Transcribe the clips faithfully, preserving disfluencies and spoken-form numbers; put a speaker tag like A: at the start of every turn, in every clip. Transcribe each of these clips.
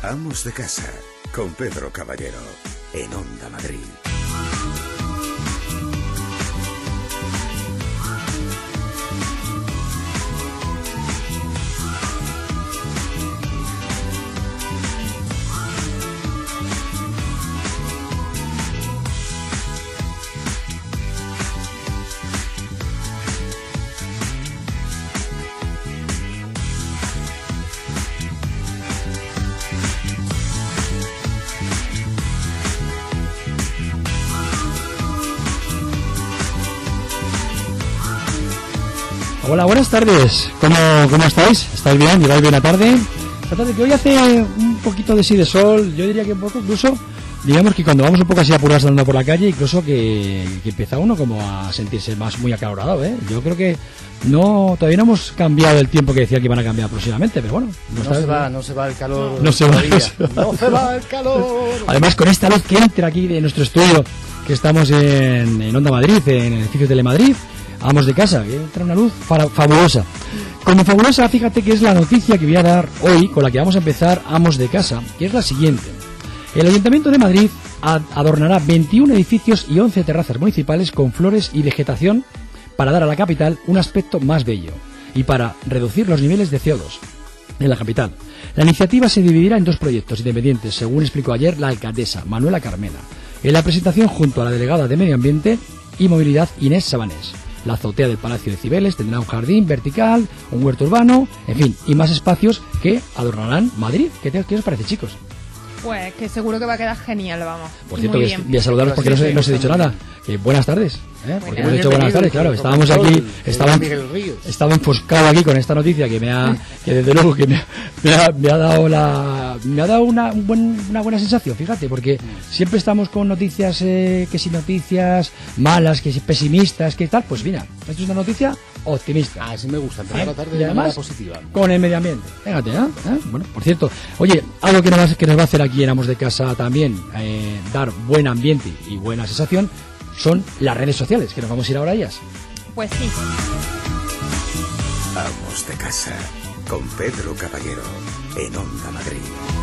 A: Amos de Casa, con Pedro Caballero, en Onda Madrid.
B: Hola, buenas tardes. ¿Cómo, cómo estáis? ¿Estáis bien? ¿Lleváis bien la tarde? La tarde que hoy hace un poquito de sí de sol, yo diría que un poco incluso, digamos que cuando vamos un poco así apurados andando por la calle, incluso que, que empieza uno como a sentirse más muy acalorado, ¿eh? Yo creo que no, todavía no hemos cambiado el tiempo que decía que iban a cambiar próximamente, pero bueno.
C: No, no se va, no se va el calor.
B: No se va,
C: no se va. No se va el calor.
B: Además, con esta luz que entra aquí de nuestro estudio, que estamos en, en Onda Madrid, en el edificio Telemadrid, Amos de Casa, que entra una luz fabulosa. Como fabulosa, fíjate que es la noticia que voy a dar hoy, con la que vamos a empezar Amos de Casa, que es la siguiente. El Ayuntamiento de Madrid adornará veintiún edificios y once terrazas municipales con flores y vegetación para dar a la capital un aspecto más bello y para reducir los niveles de C O dos en la capital. La iniciativa se dividirá en dos proyectos independientes, según explicó ayer la alcaldesa Manuela Carmena, en la presentación junto a la delegada de Medio Ambiente y Movilidad Inés Sabanés. La azotea del Palacio de Cibeles tendrá un jardín vertical, un huerto urbano, en fin, y más espacios que adornarán Madrid. ¿Qué, te, qué os parece, chicos?
D: Pues que seguro que va a quedar genial, vamos.
B: Por cierto, voy, voy a saludaros porque no, se, no os he dicho nada. Que buenas tardes, ¿eh? Porque hemos dicho buenas tardes, claro. Estábamos aquí, estaba, estaba enfoscado aquí con esta noticia que me ha, que desde luego que me, me, ha, me ha dado la, me ha dado una, un buen, una buena sensación, fíjate, porque siempre estamos con noticias, eh, que si noticias malas, que si pesimistas, que tal, pues mira, esto es una noticia optimista.
C: Ah, sí me gusta, empezar la tarde de
B: una
C: manera positiva.
B: Con el medio ambiente. Fíjate, ¿eh? ¿eh? Bueno, por cierto, oye, algo que nos va, que nos va a hacer aquí en Amos de Casa también, eh, dar buen ambiente y buena sensación, son las redes sociales, que nos vamos a ir ahora a ellas.
D: Pues sí.
A: Amos de Casa, con Pedro Caballero, en Onda Madrid.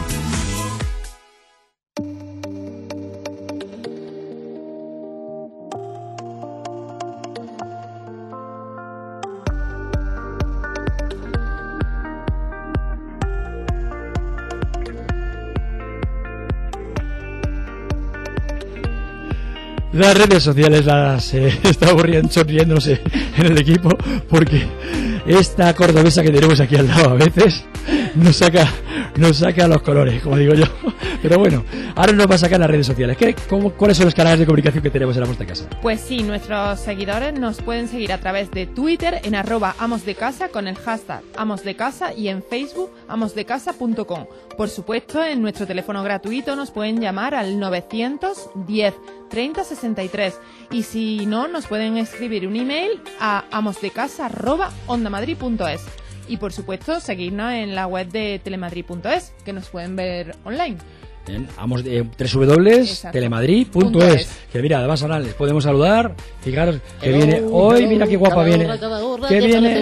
B: Las redes sociales las eh, está aburriendo, sonriéndose en el equipo, porque esta cordobesa que tenemos aquí al lado a veces nos saca nos saca los colores, como digo yo. Pero bueno, ahora nos va a sacar las redes sociales. ¿Qué, cómo, ¿Cuáles son los canales de comunicación que tenemos en Amos de Casa?
D: Pues sí, nuestros seguidores nos pueden seguir a través de Twitter en arroba Amos de Casa con el hashtag Amos de Casa y en Facebook amosdecasa punto com. Por supuesto, en nuestro teléfono gratuito nos pueden llamar al novecientos diez treinta sesenta y tres y si no, nos pueden escribir un email a amosdecasa arroba ondamadrid punto es. Y por supuesto, seguirnos en la web de telemadrid punto es, que nos pueden ver online.
B: Bien, vamos de doble u doble u doble u punto telemadrid punto es. Que mira, además ahora les podemos saludar. Fijaros que
C: hello,
B: viene hoy,
C: hello,
B: mira qué guapa viene.
C: Hora, cada hora,
B: que viene.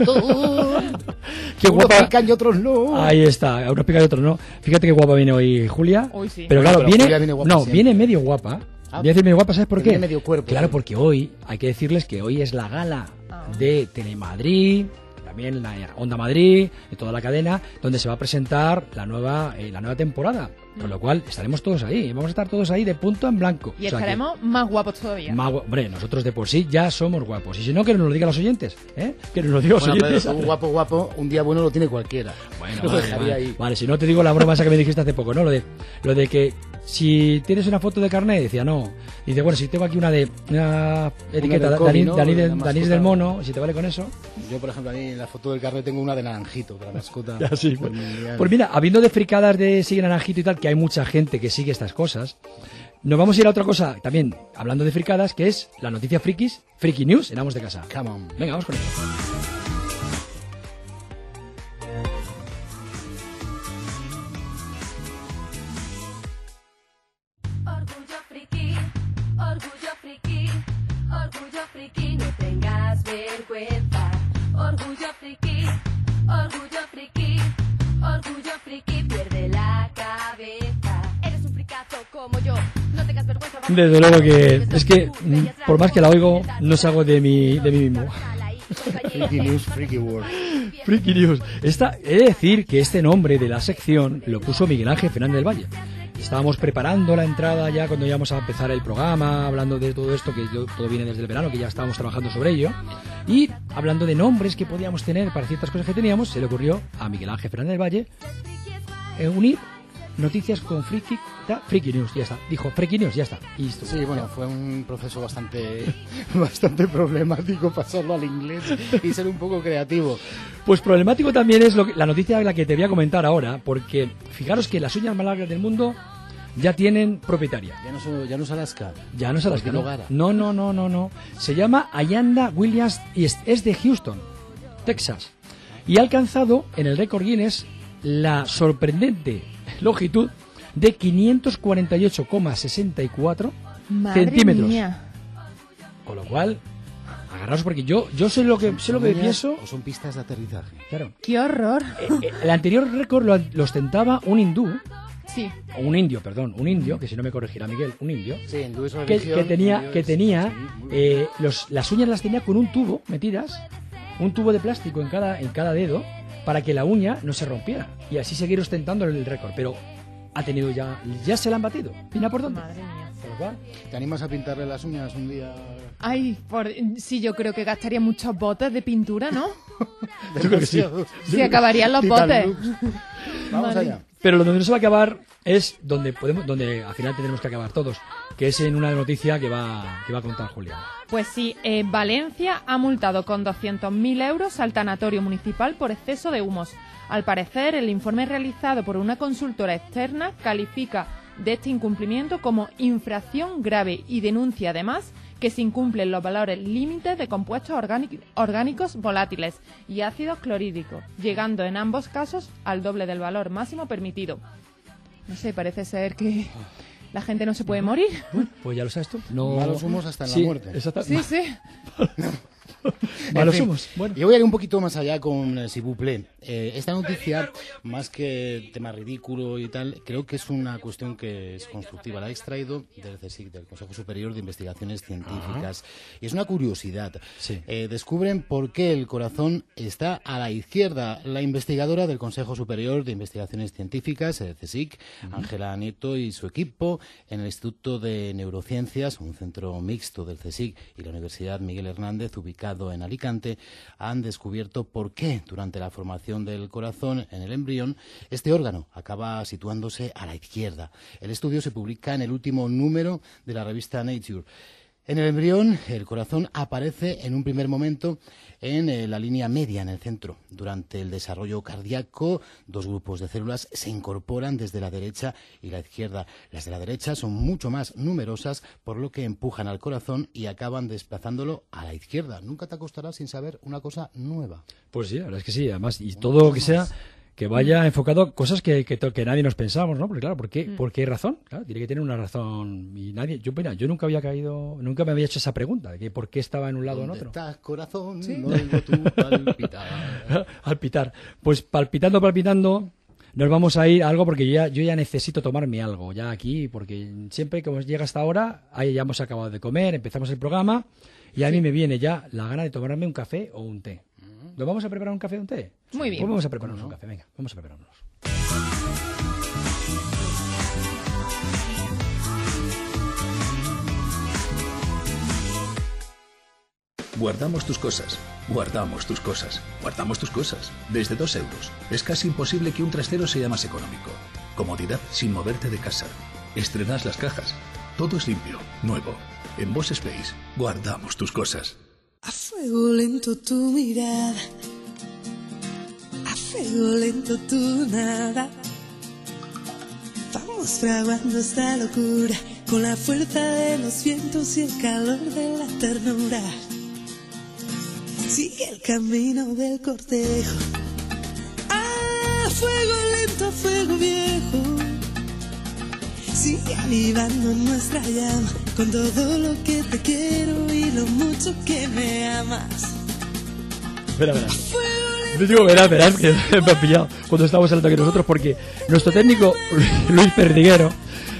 B: Qué guapa.
C: Unos pican y otros no.
B: Ahí está, unos pican y otros no. Fíjate qué guapa viene hoy Julia.
D: Hoy sí.
B: Pero claro,
C: Pero
B: viene,
C: Julia viene guapa
B: no,
C: siempre.
B: viene medio guapa.
C: Ah,
B: Voy a decir medio guapa, ¿sabes por qué?
C: viene medio cuerpo,
B: claro,
C: sí.
B: porque hoy hay que decirles que hoy es la gala
D: Ah.
B: de Telemadrid, también la Onda Madrid, de toda la cadena, donde se va a presentar la nueva eh, la nueva temporada. Con lo cual estaremos todos ahí, vamos a estar todos ahí de punto en blanco.
D: Y
B: O sea
D: estaremos más guapos todavía.
B: que, más gu- hombre, nosotros de por sí ya somos guapos. Y si no, que nos lo digan los oyentes, ¿eh? Que nos lo digan los
C: Bueno, pero
B: oyentes.
C: un guapo, guapo, un día bueno lo tiene cualquiera.
B: Bueno,
C: Lo
B: vale,
C: dejaría
B: vale.
C: ahí.
B: Vale, si no te digo la broma esa que me dijiste hace poco, ¿no? Lo de, lo de que si tienes una foto de carnet, decía no. Dice, bueno, si tengo aquí una de una etiqueta,
C: del
B: Dani,
C: Covid, ¿no?
B: Dani
C: De
B: del-
C: la
B: Danís
C: mascota.
B: del mono, si te vale con eso.
C: Yo, por ejemplo, a mí en la foto del carnet tengo una de naranjito, de la mascota.
B: Ya, sí, pues,
C: familiar.
B: pues mira, habiendo de fricadas de sigue naranjito y tal, que hay mucha gente que sigue estas cosas, nos vamos a ir a otra cosa también, hablando de fricadas, que es la noticia frikis, Friki News, en Amos de Casa.
C: Come on.
B: Venga, vamos con eso.
E: Orgullo friki, orgullo friki, orgullo friki, no tengas vergüenza. Orgullo friki, orgullo friki, orgullo friki, pierde la cabeza.
B: Desde luego que es que mm, por más que la oigo no salgo de mí de mí mismo.
C: Freaky News, Freaky World.
B: Freaky News. Esta, he de decir que este nombre de la sección lo puso Miguel Ángel Fernández del Valle. Estábamos preparando la entrada ya cuando íbamos a empezar el programa, hablando de todo esto, que yo- todo viene desde el verano, que ya estábamos trabajando sobre ello, y hablando de nombres que podíamos tener para ciertas cosas que teníamos, se le ocurrió a Miguel Ángel Fernández del Valle eh, unir noticias con Freaky, ya, Freaky News, ya está. Dijo Freaky News, ya está. Y listo.
C: Sí, bueno, fue un proceso bastante bastante problemático pasarlo al inglés y ser un poco creativo.
B: Pues problemático también es lo que- la noticia de la que te voy a comentar ahora, porque fijaros que las uñas más largas del mundo ya tienen propietaria.
C: Ya no, so- ya no es Alaska.
B: Ya no se las
C: Porque
B: no.
C: no gara.
B: No, no, no, no, no. Se llama Ayanda Williams y es, es de Houston, Texas. Y ha alcanzado en el récord Guinness la sorprendente longitud de quinientos cuarenta y ocho coma sesenta y cuatro
D: Madre
B: centímetros.
D: mía.
B: Con lo cual, agarraos porque yo yo sé lo que sé lo que
C: ¿Uñas
B: pienso.
C: ¿O son pistas de aterrizaje?
B: Claro.
D: Qué horror.
B: Eh, eh, el anterior récord lo, lo ostentaba un hindú,
D: Sí.
B: o un indio, perdón, un indio, que si no me corregirá Miguel, un indio.
C: Sí, hindú es
B: que,
C: religión,
B: que tenía
C: hindú
B: que
C: es-
B: tenía
C: sí, muy bien.
B: eh, los, las uñas las tenía con un tubo metidas, un tubo de plástico en cada en cada dedo para que la uña no se rompiera y así seguir ostentando el récord, pero ha tenido ya ya se la han batido. Mira por dónde.
D: Madre mía.
B: Por lo cual,
C: ¿Te animas a pintarle las uñas un día?
D: Ay, por... sí, yo creo que gastaría muchos botes de pintura, ¿no?
B: yo creo que sí.
C: Demasiado.
D: Se acabarían los
C: Titan
D: botes.
C: Lux. Vamos
D: Madre.
C: allá.
B: Pero donde no se va a acabar es donde podemos donde al final tendremos que acabar todos, que es en una noticia que va que va a contar Julia.
D: Pues sí, eh, Valencia ha multado con doscientos mil euros al tanatorio municipal por exceso de humos. Al parecer, el informe realizado por una consultora externa califica de este incumplimiento como infracción grave y denuncia además que se incumplen los valores límites de compuestos orgánic- orgánicos volátiles y ácidos clorhídricos, llegando en ambos casos al doble del valor máximo permitido. No sé, parece ser que la gente no se puede morir.
B: Pues ya lo sabes tú. No
C: Malos humos hasta en la
B: Sí,
C: muerte.
B: exacta-
D: Sí, sí.
B: Malos
C: En fin,
B: humos. Bueno.
C: Yo voy a ir un poquito más allá con eh, si vous plaît. Eh, esta noticia, más que tema ridículo y tal, creo que es una cuestión que es constructiva. La he extraído del CSIC, del Consejo Superior de Investigaciones Científicas. Y es una curiosidad.
B: Sí.
C: Eh, descubren por qué el corazón está a la izquierda. La investigadora del Consejo Superior de Investigaciones Científicas, el CSIC, Ángela Nieto y su equipo, en el Instituto de Neurociencias, un centro mixto del CSIC y la Universidad Miguel Hernández, ubicado en Alicante, han descubierto por qué durante la formación del corazón en el embrión este órgano acaba situándose a la izquierda. El estudio se publica en el último número de la revista Nature. En el embrión, el corazón aparece en un primer momento en eh, la línea media, en el centro. Durante el desarrollo cardíaco, dos grupos de células se incorporan desde la derecha y la izquierda. Las de la derecha son mucho más numerosas, por lo que empujan al corazón y acaban desplazándolo a la izquierda. Nunca te acostarás sin saber una cosa nueva.
B: Pues sí, la verdad es que sí, además, y todo lo que sea que vaya enfocado a cosas que, que, to- que nadie nos pensamos, ¿no? Porque claro, ¿por qué, ¿por qué razón? Claro, tiene que tener una razón y nadie, yo mira, yo nunca había caído, nunca me había hecho esa pregunta de que por qué estaba en un lado o en
C: ¿Dónde
B: otro.
C: estás, corazón? No oigo tu palpitar.
B: Palpitar. Pues palpitando, palpitando, nos vamos a ir a algo porque yo ya, yo ya necesito tomarme algo, ya aquí, porque siempre que llega hasta ahora, ahí ya hemos acabado de comer, empezamos el programa y a mí me viene ya la gana de tomarme un café o un té. ¿Lo vamos a preparar un café o un té?
D: Muy bien.
B: Pues vamos a prepararnos un café, venga, vamos a prepararnos.
F: Guardamos tus cosas, guardamos tus cosas, guardamos tus cosas. Desde dos euros. Es casi imposible que un trastero sea más económico. Comodidad sin moverte de casa. Estrenas las cajas. Todo es limpio, nuevo. En Boss Space, guardamos tus cosas.
G: A fuego lento tu mirada, a fuego lento tu nada. Vamos fraguando esta locura con la fuerza de los vientos y el calor de la ternura. Sigue el camino del cortejo, a fuego lento, a fuego viejo. Sigue avivando nuestra llama con todo lo que te quiero y lo mucho que me amas.
B: Espera, espera. Yo digo, verás, verás, que me ha pillado cuando estábamos hablando aquí nosotros, porque nuestro técnico, Luis Perdiguero,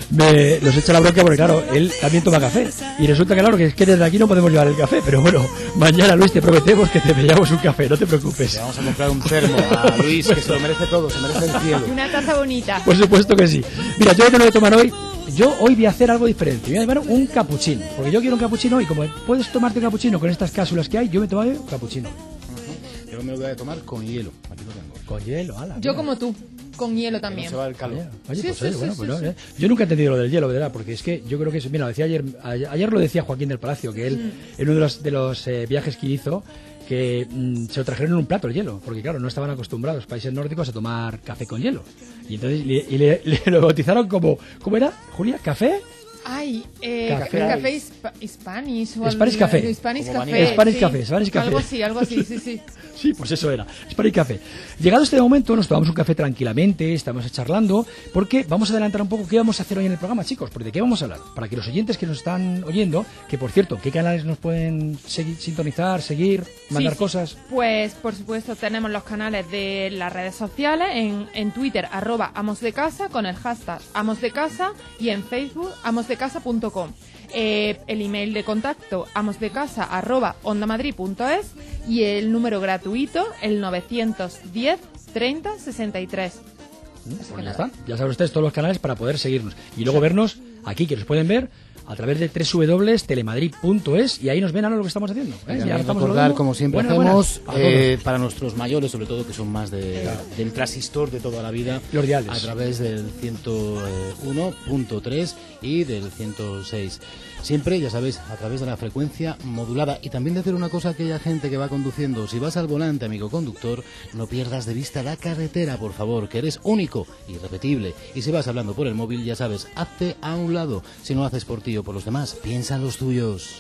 B: me, nos echa la bronca porque, claro, él también toma café. Y resulta que, claro, que es que desde aquí no podemos llevar el café. Pero bueno, mañana, Luis, te prometemos que te llevamos un café, no te preocupes.
C: Le vamos a comprar un termo a Luis, que se lo merece todo, se merece el cielo.
D: Una taza bonita.
B: Por supuesto que sí. Mira, yo lo que no voy a tomar hoy, yo hoy voy a hacer algo diferente. Voy a llevar un capuchino. Porque yo quiero un capuchino y como puedes tomarte un capuchino con estas cápsulas que hay, yo me tomaré un capuchino.
C: Uh-huh. Yo me lo voy a tomar con hielo. Aquí lo tengo.
B: Con hielo, ala.
D: Yo
B: mira.
D: como tú, con hielo también.
C: No se va el calor.
B: Oye,
D: Sí,
B: pues,
D: sí,
B: oye,
D: sí,
B: bueno,
D: sí,
B: pues no,
D: sí.
B: eh. Yo nunca he entendido lo del hielo, ¿verdad? Porque es que yo creo que es, mira, lo decía ayer, ayer, ayer lo decía Joaquín del Palacio, que él,
D: Mm.
B: en uno de los, de los eh, viajes que hizo, que mm, se lo trajeron en un plato el hielo, porque claro, no estaban acostumbrados países nórdicos a tomar café con hielo. Y entonces le, y le, le lo bautizaron como, ¿cómo era, Julia? ¿Café?
D: Ay, eh,
B: Café.
D: café, café hispa- Spanish. o
B: Spanish
D: el-
B: Café.
D: Spanish
C: Como
D: Café.
C: vanilla.
B: Spanish
D: sí.
B: Café, Spanish Café.
D: Algo así, algo así, sí, sí.
B: Sí, pues eso era. Spanish Café. Llegado este momento, nos tomamos un café tranquilamente, estamos charlando, porque vamos a adelantar un poco qué vamos a hacer hoy en el programa, chicos. Porque ¿de qué vamos a hablar? Para que los oyentes que nos están oyendo, que por cierto, ¿qué canales nos pueden seguir, sintonizar, seguir, mandar
D: Sí, sí.
B: cosas?
D: Pues, por supuesto, tenemos los canales de las redes sociales, en, en Twitter, arroba Amos de Casa, con el hashtag Amos de Casa, y en Facebook, amosdecasa punto com. Eh, el email de contacto, amosdecasa, arroba ondamadrid punto es, y el número gratuito, el novecientos diez treinta sesenta y tres.
B: Pues ya está. Ya saben ustedes todos los canales para poder seguirnos. Y luego vernos aquí, que nos pueden ver a través de doble u doble u doble u punto telemadrid punto es y ahí nos ven ahora lo que estamos haciendo. ¿eh?
C: Y
B: Y
C: también
B: ahora estamos
C: recordar,
B: hablando-
C: como siempre
B: Buenas,
C: hacemos,
B: buenas, a
C: eh,
B: todos.
C: para nuestros mayores, sobre todo, que son más de, del transistor de toda la vida,
B: Los diales.
C: a través del ciento uno punto tres y del ciento seis. Siempre, ya sabéis, a través de la frecuencia modulada. Y también decir una cosa a aquella gente que va conduciendo. Si vas al volante, amigo conductor, no pierdas de vista la carretera, por favor, que eres único, irrepetible. Y si vas hablando por el móvil, ya sabes, hazte a un lado. Si no haces por ti o por los demás, piensa en los tuyos.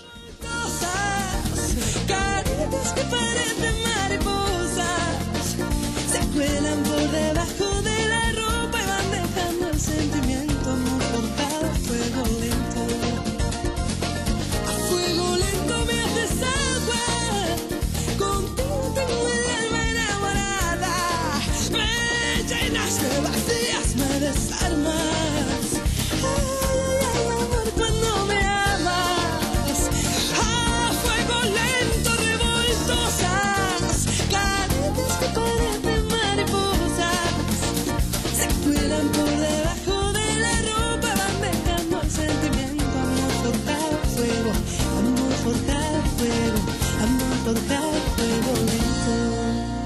G: Caricias que parecen mariposas se cuelan por debajo de la ropa y van dejando el sentimiento amor cortado a fuego lento. A fuego lento me haces agua, contigo tengo el alma enamorada. Me llenas de vacías, me desarmas. Ay, ay, ay, amor, cuando me amas. A fuego lento, revoltosas, caricias que parecen mariposas se cuelan por debajo de la ropa, van dejando el sentimiento, amor forjado a fuego, amor forjado a fuego, amor forjado a fuego lento.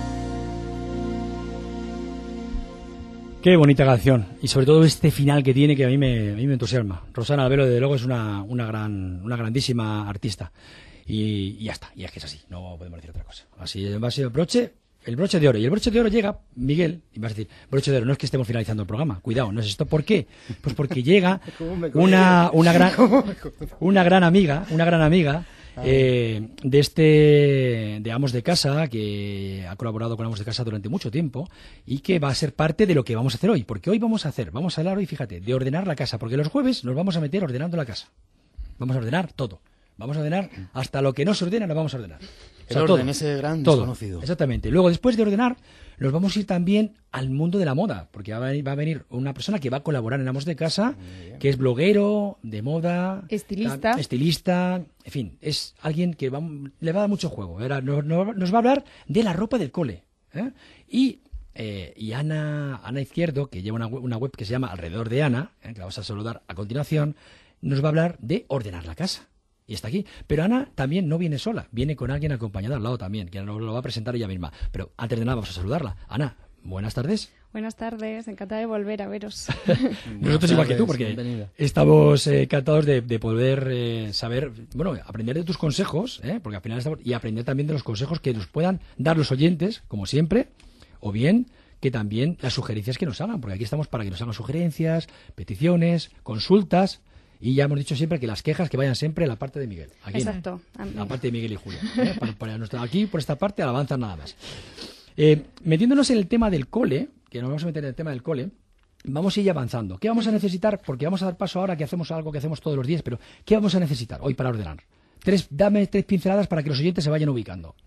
B: Qué bonita canción. Y sobre todo este final que tiene que a mí me, a mí me entusiasma. Rosana Albelo, desde luego, es una, una, gran, una grandísima artista. Y, y ya está. Y es que es así. No podemos decir otra cosa. Así va a ser el broche, el broche de oro. Y el broche de oro llega, Miguel, y vas a decir, broche de oro, no es que estemos finalizando el programa. Cuidado, no es esto. ¿Por qué? Pues porque llega una, una, gran, una gran amiga, una gran amiga, eh, de este de Amos de Casa, que ha colaborado con Amos de Casa durante mucho tiempo y que va a ser parte de lo que vamos a hacer hoy, porque hoy vamos a hacer, vamos a hablar hoy, fíjate, de ordenar la casa, porque los jueves nos vamos a meter ordenando la casa. Vamos a ordenar todo. Vamos a ordenar hasta lo que no se ordena, lo vamos a ordenar.
C: El orden, ese gran
B: todo.
C: desconocido.
B: Exactamente. Luego, después de ordenar, nos vamos a ir también al mundo de la moda, porque va a venir, va a venir una persona que va a colaborar en Amos de Casa, que es bloguero, de moda,
D: Estilista.
B: ta- estilista, en fin, es alguien que va- le va a dar mucho juego. Era- nos, nos- nos va a hablar de la ropa del cole. ¿eh? Y, eh, y Ana, Ana Izquierdo, que lleva una, web- una web que se llama Alrededor de Ana, ¿eh? que la vamos a saludar a continuación, nos va a hablar de ordenar la casa. Y está aquí. Pero Ana también no viene sola, viene con alguien acompañado al lado también, que nos lo va a presentar ella misma. Pero antes de nada vamos a saludarla. Ana, buenas tardes.
H: Buenas tardes, encantada de volver a veros.
B: Nosotros igual que tú,
C: tardes,
B: porque
C: bienvenida.
B: estamos eh, encantados de, de poder eh, saber, bueno, aprender de tus consejos, ¿eh? porque al final estamos, y aprender también de los consejos que nos puedan dar los oyentes, como siempre, o bien que también las sugerencias que nos hagan, porque aquí estamos para que nos hagan sugerencias, peticiones, consultas. Y ya hemos dicho siempre que las quejas que vayan siempre a la parte de Miguel. Aquí,
H: Exacto.
B: la parte de Miguel y Julia. ¿eh? Para, para nuestra- aquí, por esta parte, alabanzas nada más. Eh, metiéndonos en el tema del cole, que nos vamos a meter en el tema del cole, vamos a ir avanzando. ¿Qué vamos a necesitar? Porque vamos a dar paso ahora que hacemos algo que hacemos todos los días, pero ¿qué vamos a necesitar hoy para ordenar? Tres, dame tres pinceladas para que los oyentes se vayan ubicando.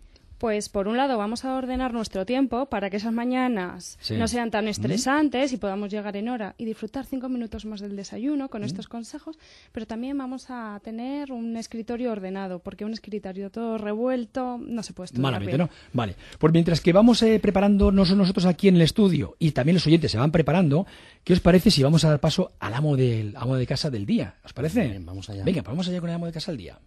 H: Pues por un lado vamos a ordenar nuestro tiempo para que esas mañanas
B: Sí.
H: no sean tan estresantes y podamos llegar en hora y disfrutar cinco minutos más del desayuno con estos consejos, pero también vamos a tener un escritorio ordenado, porque un escritorio todo revuelto no se puede estudiar
B: Malamente,
H: bien.
B: ¿no? Vale. Pues mientras que vamos eh, preparándonos nosotros aquí en el estudio y también los oyentes se van preparando, ¿qué os parece si vamos a dar paso al amo del amo de casa del día? ¿Os parece?
C: Bien, vamos allá.
B: Venga, pues vamos allá con el amo de casa del día.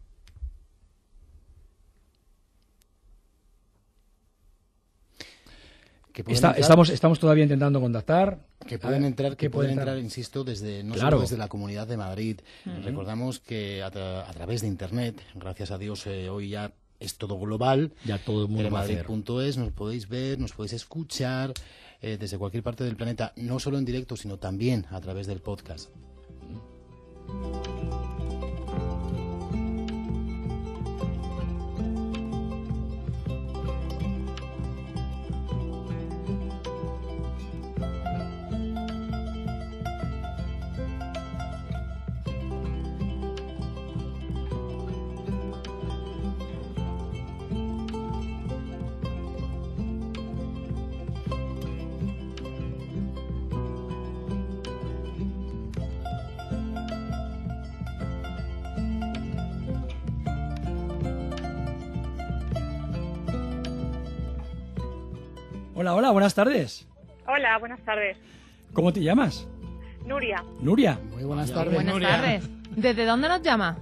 C: Que pueden
B: Está-
C: entrar-
B: estamos, estamos todavía intentando contactar.
C: Que
B: A
C: pueden
B: ver,
C: entrar, que
B: ¿qué puede
C: pueden entrar, insisto, desde no
B: Claro.
C: solo desde la Comunidad de Madrid. Recordamos que a, tra- a través de Internet, gracias a Dios, eh, hoy ya es todo global.
B: Ya todo el mundo va a hacer.
C: telemadrid punto es, nos podéis ver, nos podéis escuchar eh, desde cualquier parte del planeta, no solo en directo, sino también a través del podcast.
B: Hola, hola, buenas tardes.
I: Hola, buenas tardes.
B: ¿Cómo te llamas?
I: Nuria.
B: Nuria.
C: Muy buenas tardes,
D: Buenas
C: Nuria.
D: tardes. ¿Desde dónde nos llama?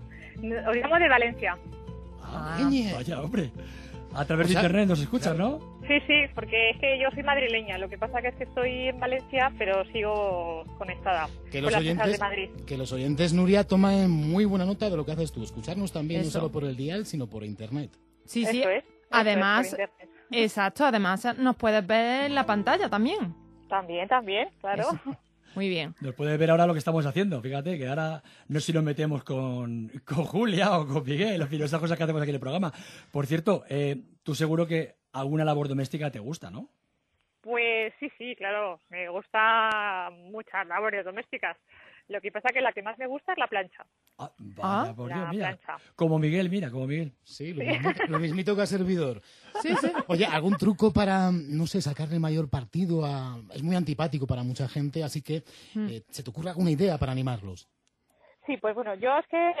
I: Os llamo de Valencia.
B: Ah,
C: Peñe.
B: vaya, hombre. A través
C: O
B: de
C: sea,
B: internet nos escuchas, ¿no?
I: Sí, sí, porque es que yo soy madrileña. Lo que pasa que es que estoy en Valencia, pero sigo conectada
C: Que
I: con
C: los,
I: las cosas
C: oyentes,
I: de Madrid.
C: que los oyentes, Nuria, tomen muy buena nota de lo que haces tú. Escucharnos también, no
D: Eso.
C: solo por el dial, sino por internet.
D: Sí, sí.
I: Eso es. eso
D: Además,
I: es, por internet.
D: exacto, además nos puedes ver en la pantalla también.
I: También, también, claro.
D: Muy bien.
B: Nos puedes ver ahora lo que estamos haciendo. Fíjate que ahora no sé si nos metemos con, con Julia o con Miguel, en fin, esas cosas que hacemos aquí en el programa. Por cierto, eh, tú seguro que alguna labor doméstica te gusta, ¿no?
I: Pues sí, sí, claro. Me gusta muchas labores domésticas. Lo que pasa que la que más me gusta es la plancha.
B: Ah, vaya,
D: Ah,
B: por
I: la
B: Dios, mira.
I: plancha.
B: Como Miguel, mira, como Miguel.
C: Sí, lo mismito, lo mismito que a servidor.
D: Sí, sí.
C: Oye, ¿algún truco para, no sé, sacarle mayor partido a...? Es muy antipático para mucha gente, así que eh, ¿se te ocurre alguna idea para animarlos?
I: Sí, pues bueno, yo es que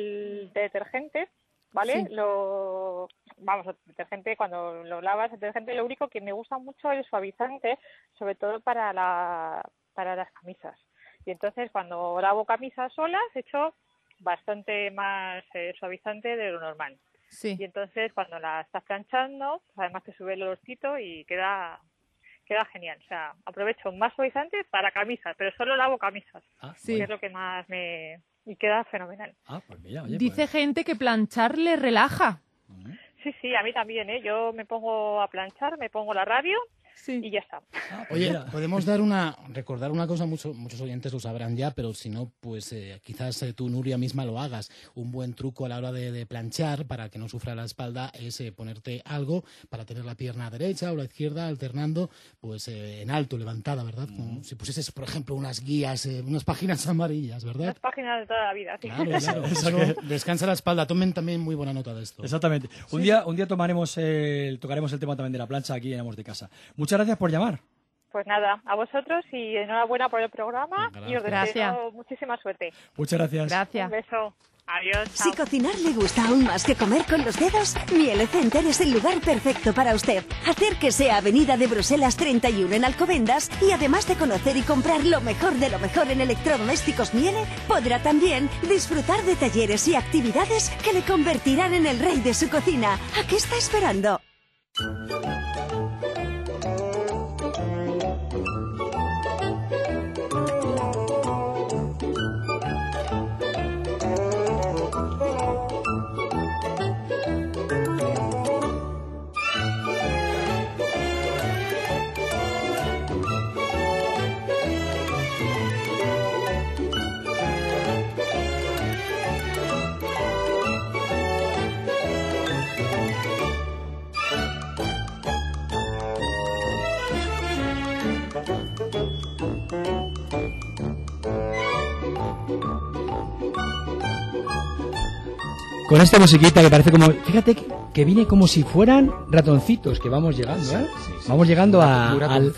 I: el detergente, ¿vale?
D: Sí.
I: Lo vamos, el detergente cuando lo lavas, el detergente lo único que me gusta mucho es el suavizante, sobre todo para la para las camisas. Y entonces cuando lavo camisas solas echo bastante más eh, suavizante de lo normal.
D: Sí.
I: Y entonces cuando la estás planchando, pues además te sube el olorcito y queda queda genial. O sea, aprovecho más suavizante para camisas, pero solo lavo camisas,
B: Ah,
D: Sí.
I: que es lo que más me y queda fenomenal.
B: ah, pues mira, oye,
D: Dice
B: pues-
D: gente que planchar le relaja.
I: Sí, sí, a mí también, ¿eh? Yo me pongo a planchar, me pongo la radio y
D: Sí.
I: ya está.
B: ah, pues
C: Oye,
B: mira.
C: podemos dar una, recordar una cosa, mucho- muchos oyentes lo sabrán ya, pero si no, pues eh, quizás eh, tú, Nuria, misma lo hagas. Un buen truco a la hora de, de planchar para que no sufra la espalda es eh, ponerte algo para tener la pierna derecha o la izquierda alternando, pues eh, en alto, levantada, ¿verdad? Como si pusieses, por ejemplo, unas guías, eh, unas páginas amarillas, ¿verdad?
I: Las páginas de toda la vida, sí.
C: Claro, claro. Eso descansa la espalda. Tomen también muy buena nota de esto.
B: Exactamente. Un día, un día tomaremos el, tocaremos el tema también de la plancha aquí en Amos de Casa. Muchas gracias por llamar.
I: Pues nada, a vosotros y enhorabuena por el programa
C: Gracias.
I: y os
D: Gracias.
I: deseo muchísima suerte.
B: Muchas gracias.
D: Gracias.
I: Un beso. Adiós.
J: Si
I: Chao.
J: cocinar le gusta aún más que comer con los dedos, Miele Center es el lugar perfecto para usted. Hacer que sea Avenida de Bruselas treinta y uno en Alcobendas y además de conocer y comprar lo mejor de lo mejor en electrodomésticos Miele, podrá también disfrutar de talleres y actividades que le convertirán en el rey de su cocina. ¿A qué está esperando?
B: Con esta musiquita que parece como... Fíjate que, que viene como si fueran ratoncitos, que vamos llegando, ¿eh?
C: Sí, sí,
B: vamos
C: sí.
B: llegando a, al,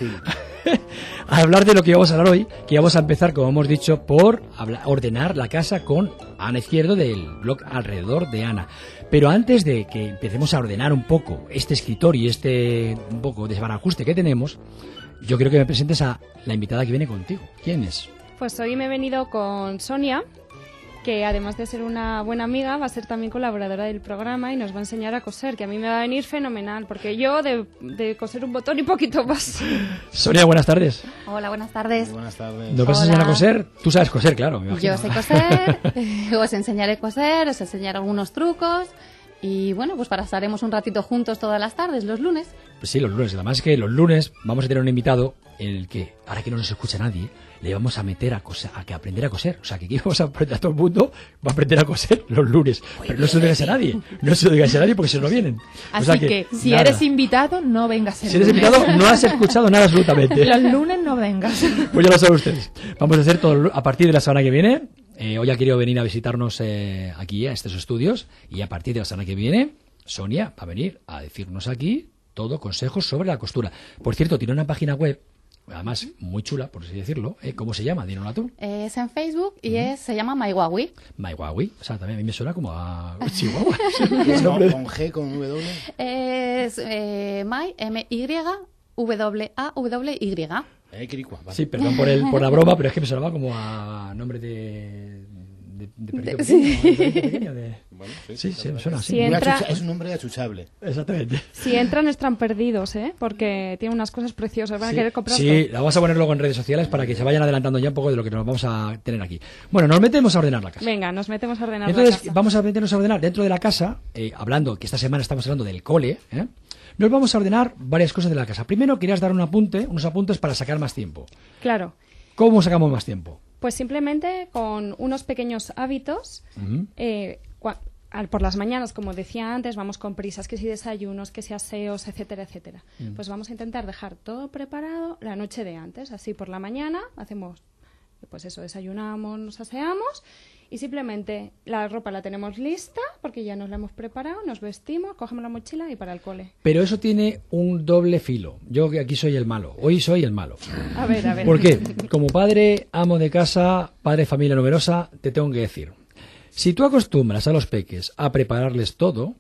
B: a hablar de lo que vamos a hablar hoy, que vamos a empezar, como hemos dicho, por habla- ordenar la casa con Ana Izquierdo del blog Alrededor de Ana. Pero antes de que empecemos a ordenar un poco este escritorio y este un poco desbarajuste que tenemos, yo quiero que me presentes a la invitada que viene contigo. ¿Quién es?
H: Pues hoy me he venido con Sonia, que además de ser una buena amiga, va a ser también colaboradora del programa y nos va a enseñar a coser, que a mí me va a venir fenomenal, porque yo de, de coser un botón y poquito más.
B: Sonia, buenas tardes.
K: Hola, buenas tardes.
C: Muy buenas tardes.
B: ¿Nos vas a
K: Hola.
B: enseñar a coser? Tú sabes coser, claro, me imagino.
K: Yo sé coser, os enseñaré a coser, os enseñaré algunos trucos y bueno, pues pasaremos un ratito juntos todas las tardes, los lunes.
B: Pues sí, los lunes. Además es que los lunes vamos a tener un invitado en el que, ahora que no nos escucha nadie, le vamos a meter a, coser, a que aprender a coser. O sea, que aquí vamos a aprender a todo el mundo, va a aprender a coser los lunes. Pero no se lo digáis a nadie, no se lo digáis a nadie porque se lo vienen.
D: Así
B: O sea
D: que, si
B: nada.
D: eres invitado, no vengas el
B: Si eres
D: lunes.
B: invitado, no has escuchado nada absolutamente.
D: Los lunes no vengas.
B: Pues ya lo saben ustedes. Vamos a hacer todo a partir de la semana que viene. Eh, hoy ha querido venir a visitarnos eh, aquí a estos estudios y a partir de la semana que viene, Sonia va a venir a decirnos aquí todo consejos sobre la costura. Por cierto, tiene una página web, además muy chula, por así decirlo. ¿eh? ¿Cómo se llama? Dínosla tú.
K: Es en Facebook y es, se llama MyWawi.
B: MyWawi. O sea, también a mí me suena como a Chihuahua.
C: ¿Es con, con G, con W?
K: Es eh, My, M Y W A W Y.
C: Eh, Quiricua, vale.
B: Sí, perdón por, el, por la broma, pero es que me sonaba como a nombre de... de, de perrito
K: De-
B: pequeño,
K: sí.
B: ¿no? De perrito pequeño, de-
C: Bueno,
B: Sí, sí, me suena así.
H: Si
C: Muy
H: entra-
C: achucha- es un nombre achuchable.
B: Exactamente.
H: Si entran, están perdidos, ¿eh? Porque tiene unas cosas preciosas, van
B: Sí,
H: a querer comprar
B: sí,
H: todo.
B: la vamos a poner luego en redes sociales para que se vayan adelantando ya un poco de lo que nos vamos a tener aquí. Bueno, nos metemos a ordenar la casa.
H: Venga, nos metemos a ordenar la
B: Entonces,
H: casa.
B: vamos a meternos a ordenar dentro de la casa, eh, hablando, que esta semana estamos hablando del cole, ¿eh? Nos vamos a ordenar varias cosas de la casa. Primero, querías dar un apunte, unos apuntes para sacar más tiempo.
H: Claro.
B: ¿Cómo sacamos más tiempo?
H: Pues simplemente con unos pequeños hábitos,
B: Ujú.
H: eh, cua- al- por las mañanas, como decía antes, vamos con prisas, que si desayunos, que si aseos, etcétera, etcétera.
B: Mm.
H: Pues vamos a intentar dejar todo preparado la noche de antes. Así por la mañana hacemos, pues eso, desayunamos, nos aseamos y simplemente la ropa la tenemos lista porque ya nos la hemos preparado, nos vestimos, cogemos la mochila y para el cole.
B: Pero eso tiene un doble filo. Yo que aquí soy el malo. Hoy soy el malo.
H: A ver, a ver.
B: ¿Por qué? Como padre, amo de casa, padre de familia numerosa, te tengo que decir. Si tú acostumbras a los peques a prepararles todo,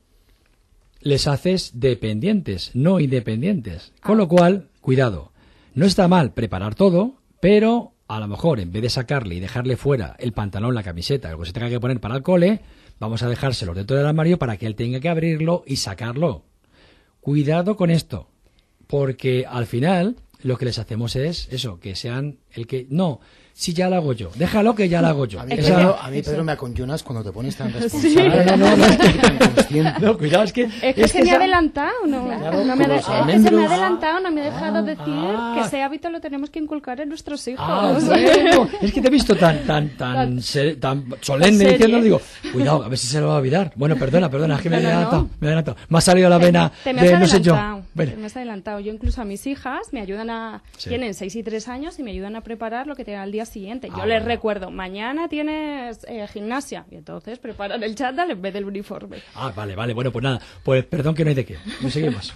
B: les haces dependientes, no independientes. Con lo cual, cuidado. No está mal preparar todo, pero a lo mejor en vez de sacarle y dejarle fuera el pantalón, la camiseta, lo que se tenga que poner para el cole, vamos a dejárselo dentro del armario para que él tenga que abrirlo y sacarlo. Cuidado con esto, porque al final lo que les hacemos es eso, que sean el que... No, si ya lo hago yo, déjalo que ya lo hago yo.
C: A mí,
B: Esa-
C: Pedro, a mí, Pedro, me aconyonas cuando te pones tan responsable.
B: No, no, no, no.
C: tan consciente.
B: No, cuidado, es que...
H: Es que se me ha
B: esa-
H: adelantado, no,
C: Claro,
H: no me ha
C: con
H: de-
C: los
H: es que se me
C: almendros.
H: ha adelantado, no me ha dejado decir
B: ah.
H: que ese hábito lo tenemos que inculcar en nuestros hijos.
B: Ah, bueno, es que te he visto tan tan tan
H: Tan-
B: se- tan solemne
H: serie.
B: diciendo, digo, cuidado, a ver si se lo va a olvidar. Bueno, perdona, perdona, es que me he
H: No, no,
B: adelantado,
H: no.
B: me he adelantado. Me ha salido la vena
H: Te me has
B: de no sé yo.
H: adelantado,
B: Bueno,
H: te me has adelantado. Yo incluso a mis hijas me ayudan a...
B: Sí.
H: Tienen seis y tres años y me ayudan a preparar lo que tienen al día siguiente. Yo
B: Ah,
H: les
B: bueno.
H: recuerdo, mañana tienes eh, gimnasia. Y entonces preparan el chándal en vez del uniforme.
B: ah, vale, vale, bueno, pues nada, pues perdón que no hay de qué. Nos seguimos.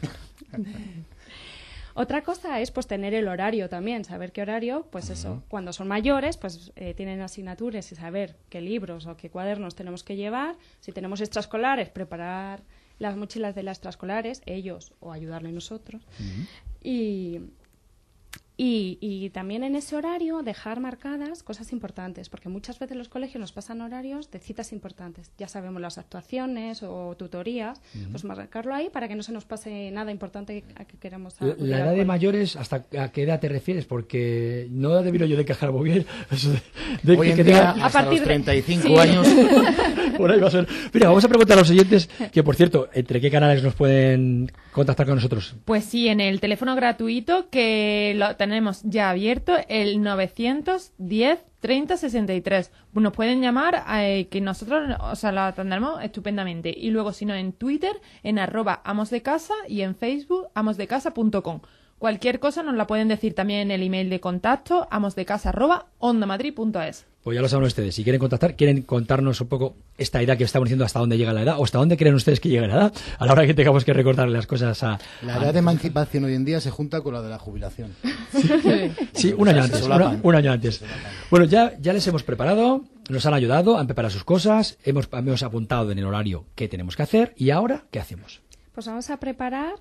H: Otra cosa es pues tener el horario también, saber qué horario, pues eso, cuando son mayores, pues eh, tienen asignaturas y saber qué libros o qué cuadernos tenemos que llevar. Si tenemos extraescolares, preparar las mochilas de las extraescolares, ellos o ayudarle nosotros. Y, y, y también en ese horario dejar marcadas cosas importantes, porque muchas veces los colegios nos pasan horarios de citas importantes. Ya sabemos las actuaciones o tutorías, pues marcarlo ahí para que no se nos pase nada importante a que queramos
B: La,
H: acudir
B: la
H: al
B: edad de
H: cole.
B: mayores, ¿hasta a qué edad te refieres? Porque no debido yo de encajar muy bien. Eso de, de
C: Hoy
B: que-
C: en
B: que
C: día,
B: tenga-
C: hasta
H: A partir
C: los
H: de-
C: treinta y cinco
H: sí.
C: años,
B: Por ahí va a ser. Mira, vamos a preguntar a los oyentes que, por cierto, ¿entre qué canales nos pueden contactar con nosotros?
D: Pues sí, en el teléfono gratuito que lo tenemos ya abierto, el novecientos diez treinta sesenta y tres. Nos pueden llamar, eh, que nosotros, o sea, lo atenderemos estupendamente. Y luego, si no, en Twitter, en arroba amos de casa y en Facebook, amosdecasa punto com. Cualquier cosa nos la pueden decir también en el email de contacto, amosdecasa arroba ondamadrid punto es.
B: Pues ya lo saben ustedes. Si quieren contactar, quieren contarnos un poco esta edad que estamos diciendo, hasta dónde llega la edad, o hasta dónde creen ustedes que llega la edad, a la hora que tengamos que recordarle las cosas a...
C: La
B: a...
C: edad de emancipación hoy en día se junta con la de la jubilación.
B: Sí, sí, un año antes. Una, un año antes. Bueno, ya, ya les hemos preparado, nos han ayudado, han preparado sus cosas, hemos, hemos apuntado en el horario qué tenemos que hacer, y ahora, ¿qué hacemos?
H: Pues vamos a preparar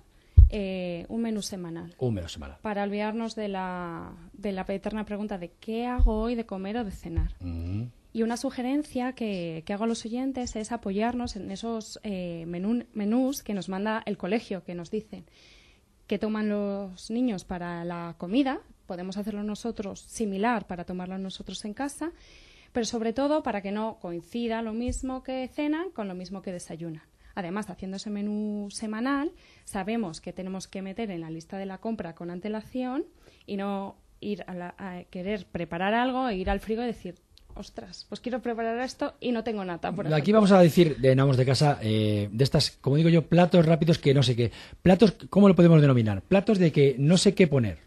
H: eh, un menú semanal.
B: Un menú semanal.
H: Para olvidarnos de la, de la eterna pregunta de qué hago hoy de comer o de cenar.
B: Mm.
H: Y una sugerencia que, que hago a los oyentes es apoyarnos en esos eh, menú, menús que nos manda el colegio, que nos dicen qué toman los niños para la comida. Podemos hacerlo nosotros similar para tomarlo nosotros en casa, pero sobre todo para que no coincida lo mismo que cenan con lo mismo que desayunan. Además, haciendo ese menú semanal, sabemos que tenemos que meter en la lista de la compra con antelación y no ir a, la, a querer preparar algo e ir al frigo y decir, ostras, pues quiero preparar esto y no tengo nata. Por
B: Aquí
H: ejemplo.
B: vamos a decir, de Amos de Casa, eh, de estas, como digo yo, platos rápidos que no sé qué. Platos, ¿cómo lo podemos denominar? Platos de que no sé qué poner.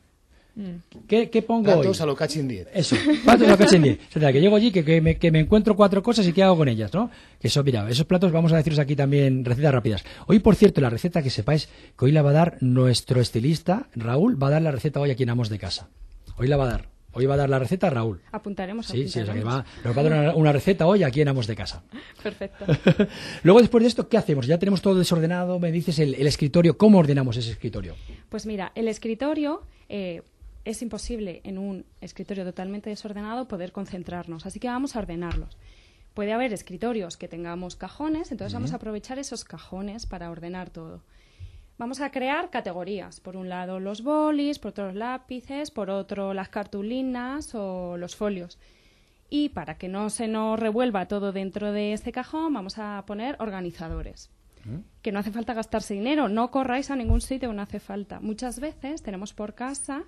B: ¿Qué, qué pongo
C: Platos
B: hoy?
C: a lo cachín diez.
B: Eso, platos a lo cachín diez. O sea, que llego allí, que, que, me, que me encuentro cuatro cosas y qué hago con ellas, ¿no? Que eso, mira, esos platos vamos a deciros aquí también recetas rápidas. Hoy, por cierto, la receta, que sepáis que hoy la va a dar nuestro estilista, Raúl, va a dar la receta hoy aquí en Amos de Casa. Hoy la va a dar. Hoy va a dar la receta Raúl.
H: Apuntaremos,
B: Sí,
H: apuntaremos.
B: sí, o sea que va, nos va a dar una, una receta hoy aquí en Amos de Casa.
H: Perfecto.
B: Luego, después de esto, ¿qué hacemos? Ya tenemos todo desordenado, me dices el, el escritorio. ¿Cómo ordenamos ese escritorio?
H: Pues mira, el escritorio... Eh, es imposible en un escritorio totalmente desordenado poder concentrarnos, así que vamos a ordenarlos. Puede haber escritorios que tengamos cajones, entonces
B: Uh-huh.
H: vamos a aprovechar esos cajones para ordenar todo. Vamos a crear categorías, por un lado los bolis, por otro los lápices, por otro las cartulinas o los folios. Y para que no se nos revuelva todo dentro de este cajón, vamos a poner organizadores. Que no hace falta gastarse dinero, no corráis a ningún sitio, no hace falta. Muchas veces tenemos por casa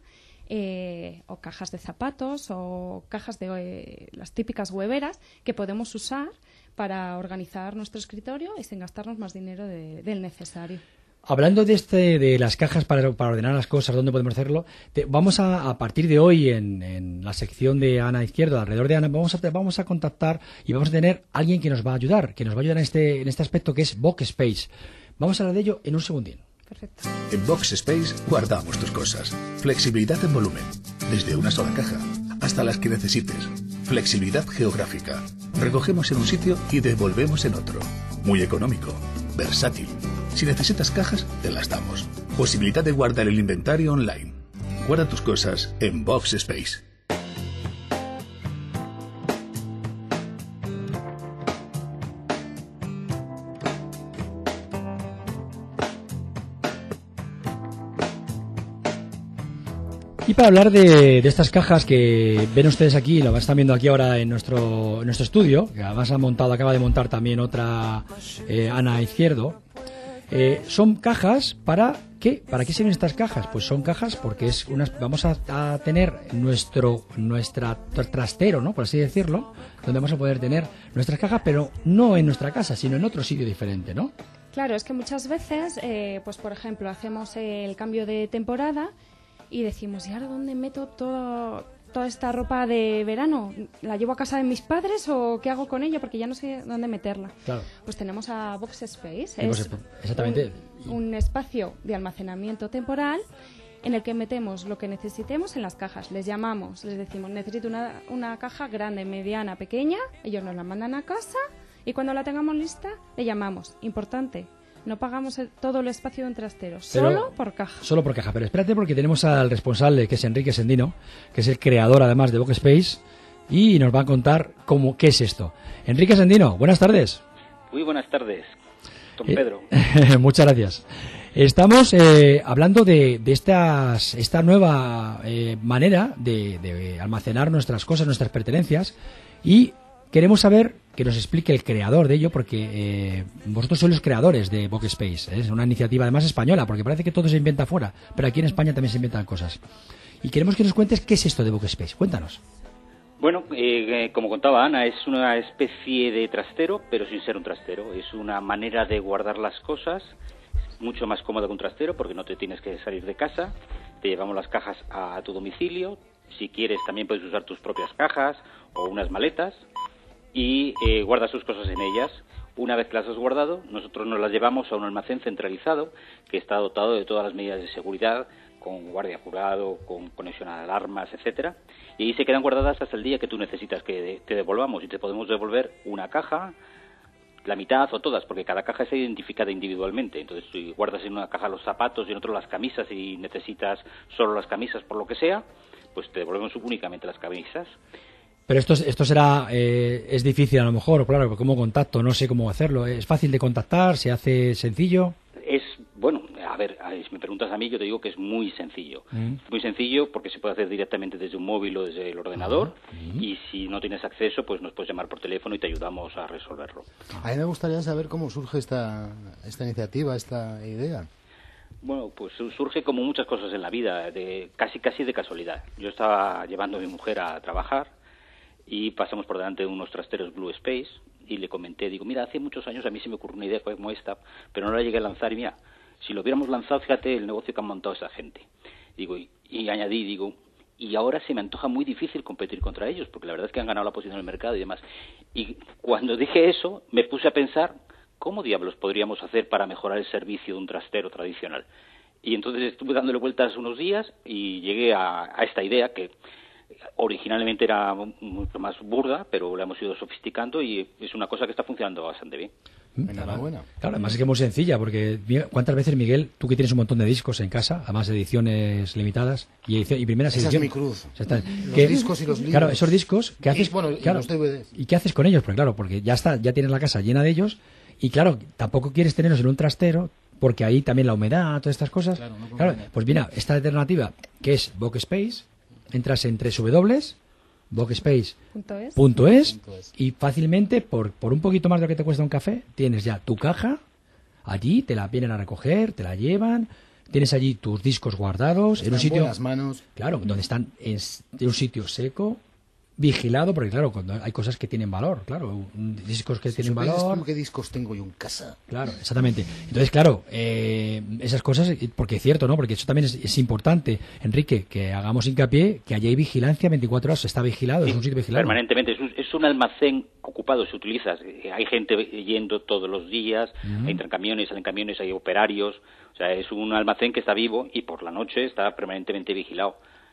H: eh, o cajas de zapatos o cajas de eh, las típicas hueveras que podemos usar para organizar nuestro escritorio y sin gastarnos más dinero de, del necesario.
B: Hablando de este, de las cajas para, para ordenar las cosas, ¿dónde podemos hacerlo? Te, vamos a, a partir de hoy, en, en la sección de Ana Izquierdo, alrededor de Ana, vamos a, vamos a contactar y vamos a tener a alguien que nos va a ayudar, que nos va a ayudar en este, en este aspecto, que es Box Space. Vamos a hablar de ello en un segundín.
H: Perfecto.
F: En Box Space guardamos tus cosas. Flexibilidad en volumen, desde una sola caja hasta las que necesites. Flexibilidad geográfica. Recogemos en un sitio y devolvemos en otro. Muy económico, versátil. Si necesitas cajas, te las damos. Posibilidad de guardar el inventario online. Guarda tus cosas en Box Space.
B: Y para hablar de, de estas cajas que ven ustedes aquí, lo están viendo aquí ahora en nuestro, en nuestro estudio, que además ha montado, acaba de montar también otra eh, Ana Izquierdo, eh, son cajas para ¿qué? ¿Para qué sirven estas cajas? Pues son cajas porque es unas, vamos a, a tener nuestro nuestra trastero, ¿no? Por así decirlo, donde vamos a poder tener nuestras cajas, pero no en nuestra casa, sino en otro sitio diferente, ¿no?
H: Claro, es que muchas veces, eh, pues por ejemplo, hacemos el cambio de temporada y decimos, ¿y ahora dónde meto todo, toda esta ropa de verano? ¿La llevo a casa de mis padres o qué hago con ella? Porque ya no sé dónde meterla.
B: Claro.
H: Pues tenemos a Box Space.
B: Sí, pues,
H: es
B: exactamente.
H: Un, un espacio de almacenamiento temporal en el que metemos lo que necesitemos en las cajas. Les llamamos, les decimos, necesito una, una caja grande, mediana, pequeña. Ellos nos la mandan a casa y cuando la tengamos lista, le llamamos. Importante. No pagamos el, todo el espacio de un trastero,
B: Pero,
H: solo por caja.
B: Solo por caja. Pero espérate, porque tenemos al responsable, que es Enrique Sendino, que es el creador además de Box Space, y nos va a contar cómo, qué es esto. Enrique Sendino, buenas tardes.
L: Muy buenas tardes, don
B: Eh,
L: Pedro.
B: Muchas gracias. Estamos eh, hablando de, de estas, esta nueva eh, manera de, de almacenar nuestras cosas, nuestras pertenencias, y queremos saber que nos explique el creador de ello, porque eh, vosotros sois los creadores de Box Space. ¿eh? Es una iniciativa además española, porque parece que todo se inventa fuera, pero aquí en España también se inventan cosas. Y queremos que nos cuentes qué es esto de Box Space. Cuéntanos.
L: Bueno, eh, eh, como contaba Ana, es una especie de trastero, pero sin ser un trastero. Es una manera de guardar las cosas, mucho más cómoda que un trastero, porque no te tienes que salir de casa. Te llevamos las cajas a tu domicilio, Si quieres, también puedes usar tus propias cajas o unas maletas y eh, guardas tus cosas en ellas. Una vez que las has guardado, nosotros nos las llevamos a un almacén centralizado que está dotado de todas las medidas de seguridad, con guardia jurado, con conexión a alarmas, etcétera, y ahí se quedan guardadas hasta el día que tú necesitas que te devolvamos, y te podemos devolver una caja, la mitad o todas, porque cada caja está identificada individualmente. Entonces, si guardas en una caja los zapatos y en otro las camisas y necesitas solo las camisas por lo que sea, pues te devolvemos únicamente las camisas.
B: Pero esto, esto será, eh, es difícil a lo mejor, claro, como contacto, no sé cómo hacerlo. ¿Es fácil de contactar? ¿Se hace sencillo?
L: Es, bueno, a ver, si me preguntas a mí, yo te digo que es muy sencillo. Mm. Muy sencillo porque se puede hacer directamente desde un móvil o desde el ordenador, uh-huh. y si no tienes acceso, pues nos puedes llamar por teléfono y te ayudamos a resolverlo.
C: A mí me gustaría saber cómo surge esta, esta iniciativa, esta idea.
L: Bueno, pues surge como muchas cosas en la vida, de casi casi de casualidad. Yo estaba llevando a mi mujer a trabajar y pasamos por delante de unos trasteros Blue Space y le comenté, digo, mira, hace muchos años a mí se me ocurrió una idea como esta, pero no la llegué a lanzar y mira, si lo hubiéramos lanzado, fíjate el negocio que han montado esa gente. Digo, y, y añadí, digo, y ahora se me antoja muy difícil competir contra ellos, porque la verdad es que han ganado la posición en el mercado y demás. Y cuando dije eso, me puse a pensar, ¿cómo diablos podríamos hacer para mejorar el servicio de un trastero tradicional? Y entonces estuve dándole vueltas unos días y llegué a, a esta idea que originalmente era mucho más burda, pero la hemos ido sofisticando y es una cosa que está funcionando bastante bien.
C: Enhorabuena.
B: Claro, además es que es muy sencilla, porque ¿cuántas veces, Miguel, tú que tienes un montón de discos en casa, además ediciones limitadas y, edición, y primeras
C: Esa
B: ediciones?
C: Es mi cruz.
B: O sea,
C: los
B: que,
C: discos y los libros.
B: Claro, esos discos, ¿qué haces?
C: Y, bueno,
B: claro,
C: y los D V Ds.
B: ¿Y qué haces con ellos? Pues claro, porque ya está, ya tienes la casa llena de ellos y claro, tampoco quieres tenerlos en un trastero, porque ahí también la humedad, todas estas cosas. Claro, no claro, pues mira, esta alternativa que es Boxspace, entras en tres w boxspace punto es y fácilmente por, por un poquito más de lo que te cuesta un café tienes ya tu caja allí, te la vienen a recoger, te la llevan, tienes allí tus discos guardados
C: están
B: en un sitio,
C: buenas manos.
B: Claro, donde están en, en un sitio seco, vigilado, porque claro, cuando hay cosas que tienen valor, claro, discos que
C: si
B: tienen valor.
C: ¿Qué discos tengo yo en casa?
B: Claro, exactamente. Entonces, claro, eh, esas cosas, porque es cierto, ¿no? Porque eso también es, es importante, Enrique, que hagamos hincapié que allí hay vigilancia veinticuatro horas, está vigilado, sí, es un sitio vigilado.
L: Permanentemente, es un, es un almacén ocupado, se utiliza, hay gente yendo todos los días, uh-huh. entran camiones, salen camiones, hay operarios, o sea, es un almacén que está vivo y por la noche está permanentemente vigilado.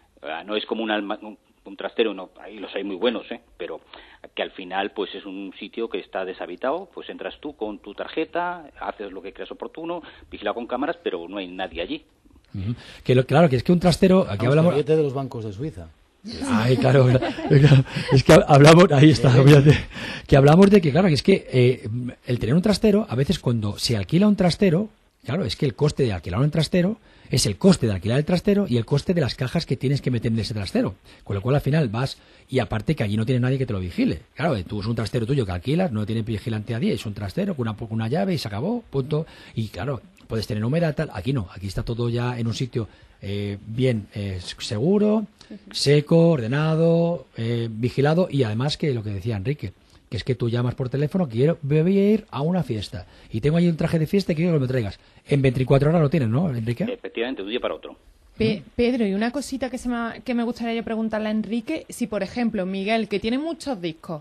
L: No es como un almacén, un trastero, no, ahí los hay muy buenos, ¿eh? Pero que al final pues es un sitio que está deshabitado, pues entras tú con tu tarjeta, haces lo que creas oportuno, vigilado con cámaras, pero no hay nadie allí.
B: Uh-huh. Que lo, claro, que es que un trastero, aquí
C: Vamos,
B: hablamos
C: de los bancos de Suiza.
B: Ay, claro, claro, es que hablamos, ahí está, fíjate, que hablamos de que, claro, que es que eh, el tener un trastero, a veces cuando se alquila un trastero, claro, es que el coste de alquilar un trastero es el coste de alquilar el trastero y el coste de las cajas que tienes que meter en ese trastero. Con lo cual, al final vas, y aparte que allí no tienes nadie que te lo vigile. Claro, tú es un trastero tuyo que alquilas, no tiene vigilante a día, es un trastero con una, con una llave y se acabó, punto. Y claro, puedes tener humedad, tal. Aquí no, aquí está todo ya en un sitio eh, bien eh, seguro, seco, ordenado, eh, vigilado y además que lo que decía Enrique, que es que tú llamas por teléfono, quiero, voy a ir a una fiesta y tengo ahí un traje de fiesta y quiero que me traigas. En veinticuatro horas lo tienes, ¿no, Enrique?
L: Efectivamente, de un día para otro.
D: Pe- Pedro, y una cosita que, se me, que me gustaría yo preguntarle a Enrique, si por ejemplo Miguel, que tiene muchos discos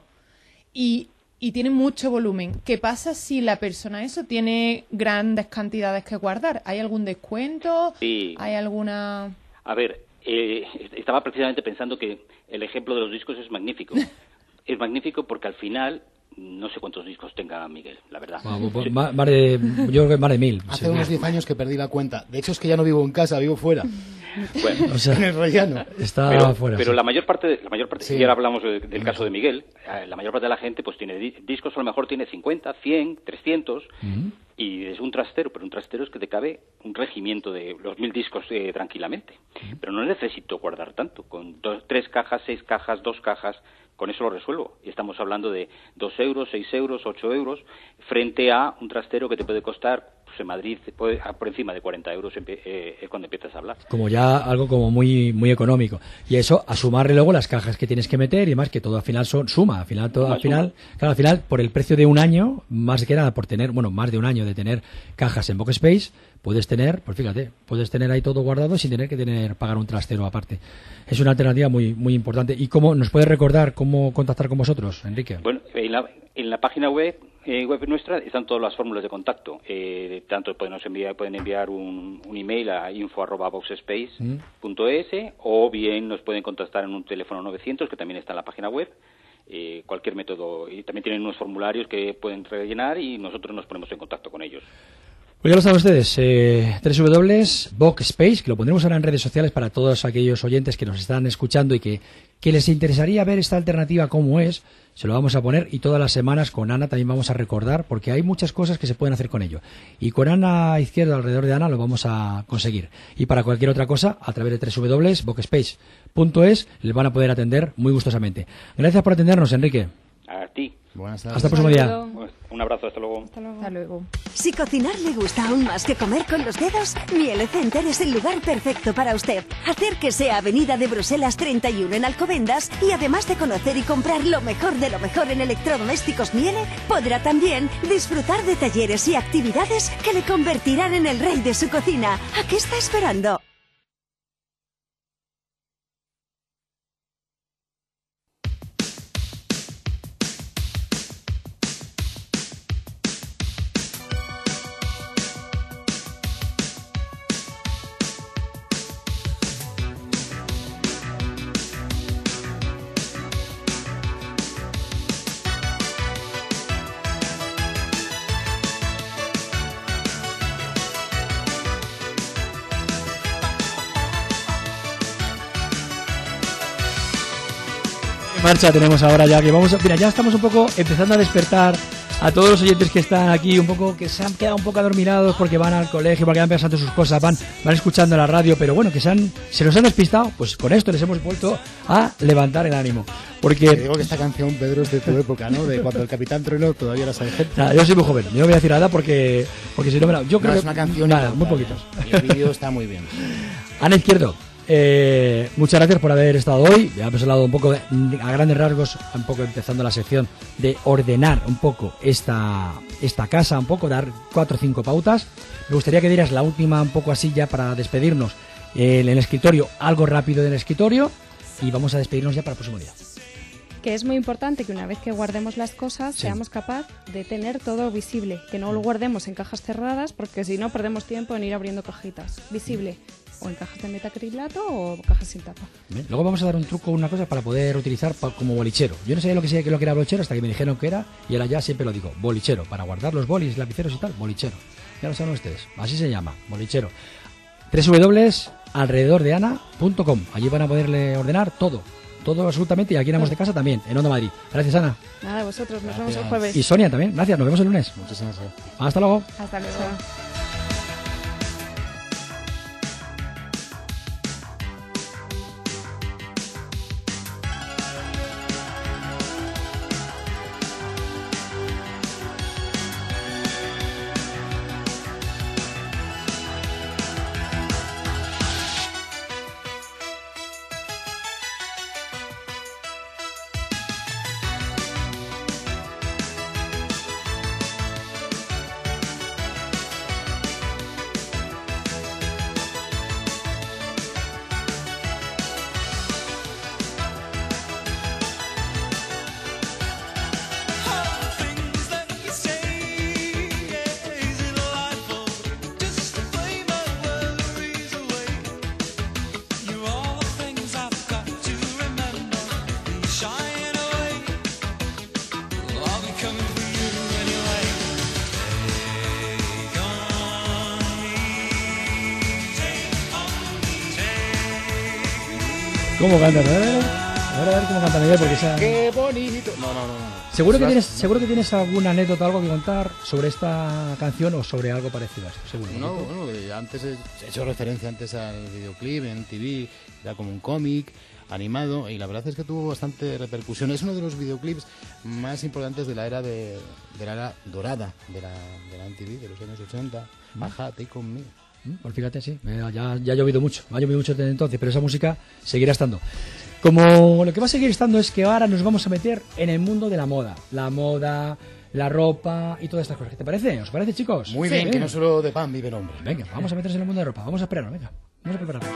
D: y, y tiene mucho volumen, ¿qué pasa si la persona eso tiene grandes cantidades que guardar? ¿Hay algún descuento?
L: Sí.
D: ¿Hay alguna...?
L: A ver, eh, estaba precisamente pensando que el ejemplo de los discos es magnífico. Es magnífico porque al final, no sé cuántos discos tenga Miguel, la verdad.
B: Bueno, pues, más, más de, yo creo que más de mil.
C: Hace
B: sí,
C: unos diez años que perdí la cuenta. De hecho, es que ya no vivo en casa, vivo fuera.
L: Bueno,
C: o sea, en el rellano.
B: Está
L: pero,
B: fuera.
L: Pero
B: sí.
L: la mayor parte, la mayor parte,
C: sí.
L: si ahora hablamos del, del caso de Miguel, la mayor parte de la gente pues tiene discos, a lo mejor tiene cincuenta, cien, trescientos, uh-huh. y es un trastero, pero un trastero es que te cabe un regimiento de los mil discos eh, tranquilamente. Uh-huh. Pero no necesito guardar tanto, con dos, tres cajas, seis cajas, dos cajas, con eso lo resuelvo. Y estamos hablando de dos euros, seis euros, ocho euros, frente a un trastero que te puede costar, pues en Madrid, puede, por encima de cuarenta euros eh, es cuando empiezas a hablar.
B: Como ya algo como muy muy económico. Y eso, a sumarle luego las cajas que tienes que meter y demás, que todo al final son suma. Al final, todo
L: Suma,
B: al final,
L: suma.
B: claro, al final, por el precio de un año, más que nada por tener, bueno, más de un año de tener cajas en Boxspace, puedes tener, pues fíjate, puedes tener ahí todo guardado sin tener que tener pagar un trastero aparte. Es una alternativa muy muy importante. ¿Y cómo nos puedes recordar cómo contactar con vosotros, Enrique?
L: Bueno, en la, en la página web eh, web nuestra están todas las fórmulas de contacto. Eh, tanto pueden enviar pueden enviar un, un email a info arroba boxspace punto es mm. o bien nos pueden contactar en un teléfono novecientos que también está en la página web. Eh, cualquier método, y también tienen unos formularios que pueden rellenar y nosotros nos ponemos en contacto con ellos.
B: Pues ya lo saben ustedes, eh, doble u doble u doble u punto boxspace, que lo pondremos ahora en redes sociales para todos aquellos oyentes que nos están escuchando y que, que les interesaría ver esta alternativa cómo es, se lo vamos a poner, y todas las semanas con Ana también vamos a recordar, porque hay muchas cosas que se pueden hacer con ello. Y con Ana Izquierdo, alrededor de Ana, lo vamos a conseguir. Y para cualquier otra cosa, a través de doble u doble u doble u punto boxspace punto es, les van a poder atender muy gustosamente. Gracias por atendernos, Enrique.
L: A ti.
C: Buenas
B: tardes. Hasta el próximo día.
L: Un abrazo, hasta luego.
D: Hasta luego. Hasta luego.
J: Si cocinar le gusta aún más que comer con los dedos, Miele Center es el lugar perfecto para usted. Hacer que sea Avenida de Bruselas treinta y uno en Alcobendas, y además de conocer y comprar lo mejor de lo mejor en electrodomésticos Miele, podrá también disfrutar de talleres y actividades que le convertirán en el rey de su cocina. ¿A qué está esperando?
B: Marcha tenemos ahora ya, que vamos a, mira, ya estamos un poco empezando a despertar a todos los oyentes que están aquí, un poco que se han quedado un poco adormilados porque van al colegio, porque van pensando sus cosas, van van escuchando la radio, pero bueno, que se han se nos han despistado, pues con esto les hemos vuelto a levantar el ánimo. Porque
C: te digo que esta canción, Pedro, es de tu época, ¿no? De cuando el Capitán Trueno todavía la sabe gente.
B: Nada, yo soy muy joven, yo no voy a decir nada porque porque si no me la, yo
C: no,
B: creo
C: es una canción
B: nada, muy poquitos.
C: Y el vídeo está muy bien.
B: Ana Izquierdo, Eh, muchas gracias por haber estado hoy. Ya hemos hablado un poco de, a grandes rasgos, un poco empezando la sección de ordenar un poco esta esta casa, un poco dar cuatro o cinco pautas. Me gustaría que dieras la última un poco así ya para despedirnos eh, en el escritorio, algo rápido del escritorio, y vamos a despedirnos ya para el próximo día.
H: Que es muy importante que una vez que guardemos las cosas, sí, seamos capaces de tener todo visible, que no lo guardemos en cajas cerradas, porque si no perdemos tiempo en ir abriendo cajitas. Visible, o en cajas de metacrilato o cajas sin tapa.
B: Bien. Luego vamos a dar un truco, una cosa para poder utilizar pa, como bolichero. Yo no sabía lo que, lo que era bolichero hasta que me dijeron que era, y ahora ya siempre lo digo, bolichero, para guardar los bolis, lapiceros y tal, bolichero. Ya lo saben ustedes, así se llama, bolichero. doble u doble u doble u punto alrededor de ana punto com, allí van a poderle ordenar todo. Todo absolutamente, y aquí en Amos de Casa también, en Onda Madrid. Gracias, Ana.
H: Nada, vosotros, nos
C: gracias.
H: vemos el jueves.
B: Y Sonia también, gracias, nos vemos el lunes.
C: Muchísimas gracias.
B: Hasta luego.
D: Hasta luego.
H: Chao.
B: ¿Cómo cantan? A ver, a ver, a ver cómo cantan Miguel, porque esa...
C: ¡Qué bonito! No, no, no. no.
B: Seguro que tienes, seguro que tienes alguna anécdota, algo que contar sobre esta canción o sobre algo parecido a esto, seguro.
C: No, bueno, antes he hecho referencia antes al videoclip en T V, era como un cómic animado, y la verdad es que tuvo bastante repercusión. Es uno de los videoclips más importantes de la era de, de la era dorada de la, de la M T V de los años ochenta. Ajá, Take On Me.
B: Pues fíjate, sí, ya, ya ha llovido mucho, ha llovido mucho desde entonces, pero esa música seguirá estando. Como lo que va a seguir estando es que ahora nos vamos a meter en el mundo de la moda. La moda, la ropa y todas estas cosas. ¿Qué te parece? ¿Os parece, chicos?
C: Muy bien, que no solo de pan vive el hombre.
B: Venga, vamos a meternos en el mundo de ropa. Vamos a esperarnos, venga. Vamos a prepararnos.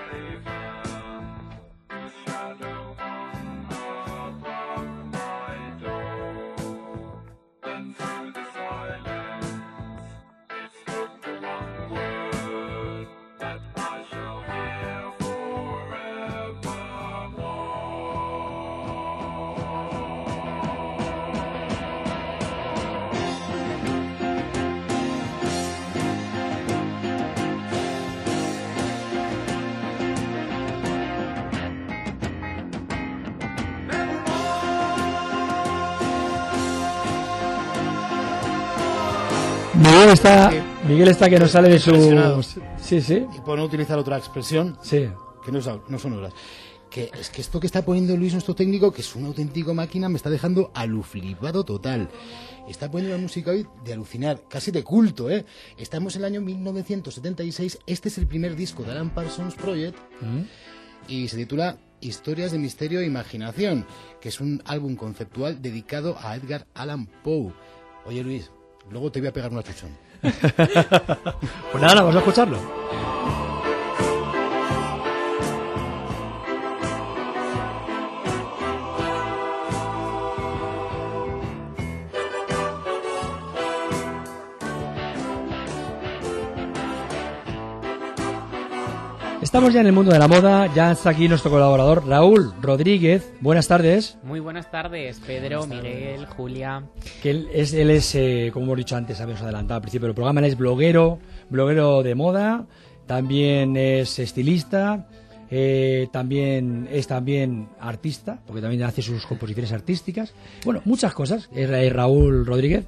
B: Miguel está, Miguel está que no sale de su... Sí, sí.
C: Y por no utilizar otra expresión,
B: sí.
C: que no, no son horas. Que es que esto que está poniendo Luis, nuestro técnico, que es una auténtica máquina, me está dejando aluflipado total. Está poniendo la música hoy de alucinar, casi de culto, ¿eh? Estamos en el año mil novecientos setenta y seis, este es el primer disco de Alan Parsons Project, ¿Mm? y se titula Historias de Misterio e Imaginación, que es un álbum conceptual dedicado a Edgar Allan Poe. Oye, Luis, luego te voy a pegar una chuchón.
B: Pues nada, vamos a escucharlo. Estamos ya en el mundo de la moda, ya está aquí nuestro colaborador Raúl Rodríguez. Buenas tardes.
M: Muy buenas tardes, Pedro, buenas tardes. Miguel, Julia.
B: Que él es, él es eh, como hemos dicho antes, habíamos adelantado al principio del programa, él es bloguero, bloguero de moda, también es estilista, eh, también es también artista, porque también hace sus composiciones artísticas. Bueno, muchas cosas, es, es Raúl Rodríguez.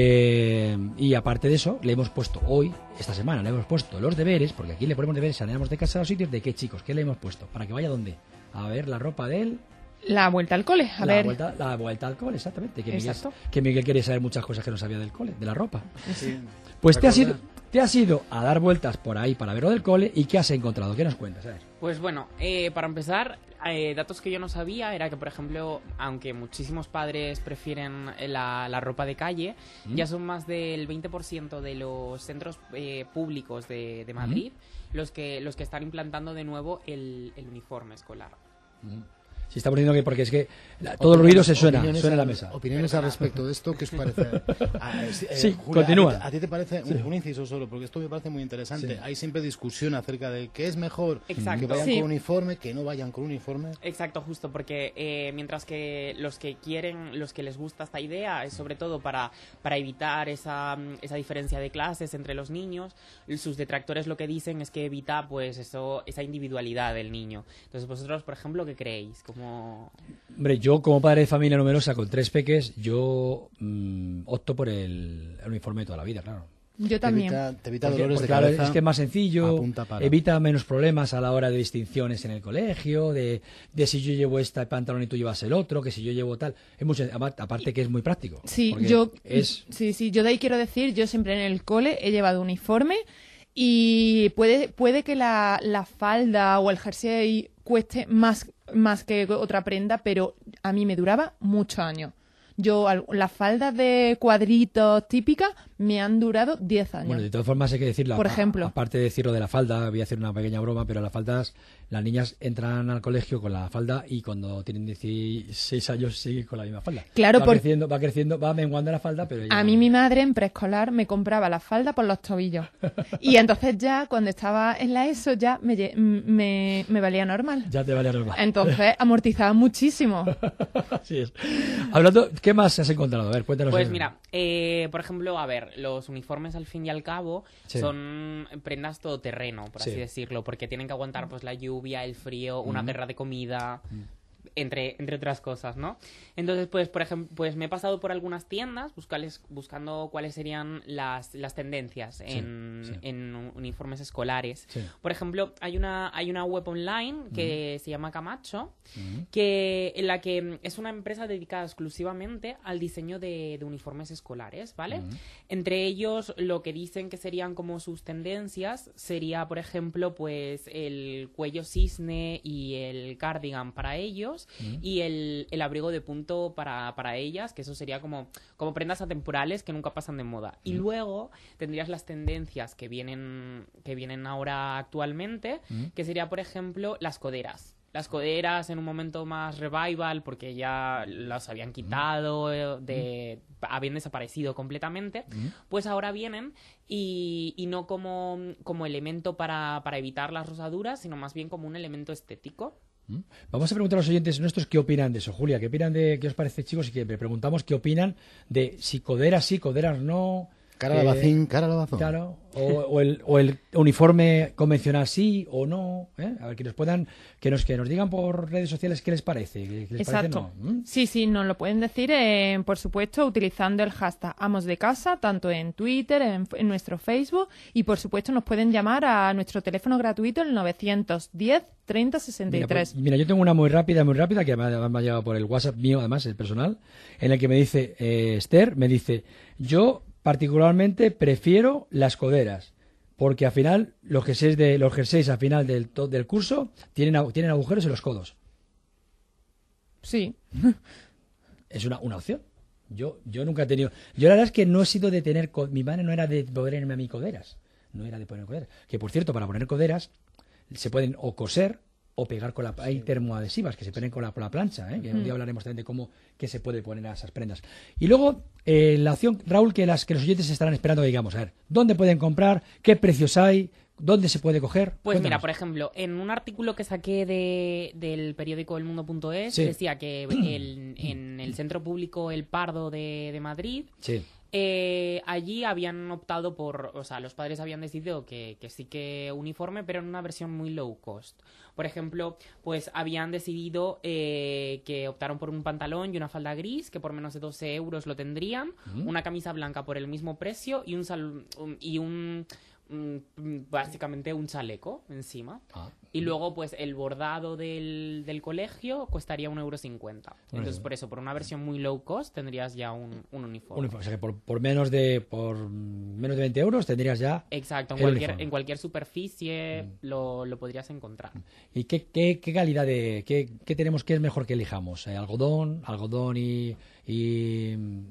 B: Eh, y aparte de eso, le hemos puesto hoy, esta semana, le hemos puesto los deberes, porque aquí le ponemos deberes, saneamos de casa a los sitios, ¿de qué, chicos? ¿Qué le hemos puesto? ¿Para que vaya dónde? A ver la ropa de él.
D: La vuelta al cole, a
B: la
D: ver.
B: Vuelta, la vuelta al cole, exactamente. Que Miguel,
D: Exacto.
B: que Miguel quería saber muchas cosas que no sabía del cole, de la ropa.
C: Sí.
B: Pues te has, ido, te has ido a dar vueltas por ahí para ver lo del cole, ¿y qué has encontrado? ¿Qué nos cuentas? A ver.
M: Pues bueno, eh, para empezar, eh, datos que yo no sabía era que, por ejemplo, aunque muchísimos padres prefieren la, la ropa de calle, ¿Mm? ya son más del veinte por ciento de los centros eh, públicos de, de Madrid ¿Mm? los que los que están implantando de nuevo el, el uniforme escolar.
B: ¿Mm? Se está poniendo que porque es que la, todo el ruido se suena, suena en la mesa.
C: Opiniones al respecto de esto, ¿qué os parece? Ah, eh,
B: sí,
C: eh, Julia,
B: continúa.
C: ¿A ti, a ti te parece, sí. un, un inciso solo, porque esto me parece muy interesante, sí. hay siempre discusión acerca de qué es mejor,
M: Exacto.
C: que vayan
M: sí.
C: con uniforme, que no vayan con uniforme?
M: Exacto, justo, porque eh, mientras que los que quieren, los que les gusta esta idea, es sobre todo para, para evitar esa, esa diferencia de clases entre los niños, sus detractores lo que dicen es que evita pues eso, esa individualidad del niño. Entonces vosotros, por ejemplo, ¿qué creéis? ¿Cómo...?
B: Hombre, yo como padre de familia numerosa con tres peques, yo mmm, opto por el, el uniforme de toda la vida, claro.
D: Yo también.
C: Te evita, te evita
B: porque,
C: dolores
B: porque,
C: de
B: claro,
C: cabeza.
B: Es que es más sencillo,
C: Para.
B: evita menos problemas a la hora de distinciones en el colegio, de, de si yo llevo este pantalón y tú llevas el otro, que si yo llevo tal. Es mucho, aparte que es muy práctico.
D: Sí, yo,
B: es...
D: sí, sí, yo de ahí quiero decir, yo siempre en el cole he llevado uniforme y puede, puede que la, la falda o el jersey cueste más, más que otra prenda, pero a mí me duraba muchos años. Yo, las faldas de cuadritos típicas me han durado diez años.
B: Bueno, de todas formas hay que decirlo.
D: Por ejemplo.
B: A, aparte de decirlo de la falda, voy a hacer una pequeña broma, pero las faldas, las niñas entran al colegio con la falda y cuando tienen dieciséis años siguen con la misma falda.
D: Claro,
B: va
D: por...
B: creciendo, va creciendo, va menguando la falda, pero...
D: A mí mi madre en preescolar me compraba la falda por los tobillos. Y entonces ya, cuando estaba en la ESO, ya me, me, me valía normal.
B: Ya te valía normal.
D: Entonces amortizaba muchísimo.
B: Así es. Hablando... ¿Qué más has encontrado? A ver, cuéntanos.
M: Pues mira, eh, por ejemplo, a ver, los uniformes al fin y al cabo sí. son prendas todoterreno, por sí. así decirlo, porque tienen que aguantar pues la lluvia, el frío, una mm. guerra de comida, mm. entre, entre otras cosas, ¿no? Entonces, pues, por ejemplo, pues me he pasado por algunas tiendas buscales, buscando cuáles serían las, las tendencias en, sí, sí. en uniformes escolares. Sí. Por ejemplo, hay una, hay una web online que mm. se llama Camacho, mm. que, en la que es una empresa dedicada exclusivamente al diseño de, de uniformes escolares, ¿vale? Mm. Entre ellos, lo que dicen que serían como sus tendencias sería, por ejemplo, pues el cuello cisne y el cardigan para ellos. niños mm. y el, el abrigo de punto para, para ellas, que eso sería como, como prendas atemporales que nunca pasan de moda. Mm. Y luego tendrías las tendencias que vienen, que vienen ahora actualmente, mm. que sería, por ejemplo, las coderas. Las coderas en un momento más revival, porque ya las habían quitado, de, habían desaparecido completamente, mm. pues ahora vienen y, y no como, como elemento para, para evitar las rosaduras, sino más bien como un elemento estético.
B: ¿Mm? Vamos a preguntar a los oyentes nuestros qué opinan de eso. Julia, ¿qué opinan de qué os parece, chicos? Y que le preguntamos qué opinan de si coderas sí, coderas no...
C: Cara al vacín, cara al vazón.
B: Claro, o, o, el, o el uniforme convencional sí o no, ¿eh? A ver, que nos puedan, que nos, que nos digan por redes sociales qué les parece. ¿Qué les
D: Exacto.
B: Parece, no? ¿Mm?
D: Sí, sí, nos lo pueden decir, eh, por supuesto, utilizando el hashtag Amos de Casa, tanto en Twitter, en, en nuestro Facebook, y por supuesto nos pueden llamar a nuestro teléfono gratuito, el novecientos diez treinta sesenta y tres.
B: Mira, pues, mira, yo tengo una muy rápida, muy rápida, que me ha, me ha llegado por el WhatsApp mío, además, el personal, en el que me dice, eh, Esther, me dice, yo... particularmente prefiero las coderas, porque al final los jerseys de los jerseys al final del, del curso tienen, tienen agujeros en los codos.
D: Sí.
B: Es una, una opción. Yo, yo nunca he tenido... Yo la verdad es que no he sido de tener... Mi madre no era de ponerme a mí coderas. No era de poner coderas. Que por cierto, para poner coderas se pueden o coser o pegar con la... Hay termoadhesivas que se ponen con la, con la plancha, ¿eh? Que un día hablaremos también de cómo que se puede poner a esas prendas. Y luego, eh, la opción, Raúl, que, las, que los oyentes estarán esperando que digamos, a ver, ¿dónde pueden comprar? ¿Qué precios hay? ¿Dónde se puede coger?
M: Pues
B: Cuéntanos.
M: Mira, por ejemplo, en un artículo que saqué de, del periódico El Mundo punto es,
B: sí.
M: decía que el, en el Centro Público El Pardo de, de Madrid...
B: Sí.
M: Eh, allí habían optado por, o sea, los padres habían decidido que, que sí que uniforme, pero en una versión muy low cost. Por ejemplo, pues habían decidido eh, que optaron por un pantalón y una falda gris, que por menos de doce euros lo tendrían, uh-huh. una camisa blanca por el mismo precio y un, sal, un, y un básicamente un chaleco encima. Ah. Y luego, pues, el bordado del, del colegio costaría un euro cincuenta. Entonces, por eso, por una versión muy low cost, tendrías ya un, un uniforme.
B: uniforme. O sea, que por, por menos de por menos de veinte euros tendrías ya...
M: Exacto, en, cualquier, en cualquier superficie mm. lo, lo podrías encontrar.
B: ¿Y qué, qué, qué calidad de... Qué, qué tenemos que es mejor que elijamos? ¿Eh? ¿Algodón? ¿Algodón y, y,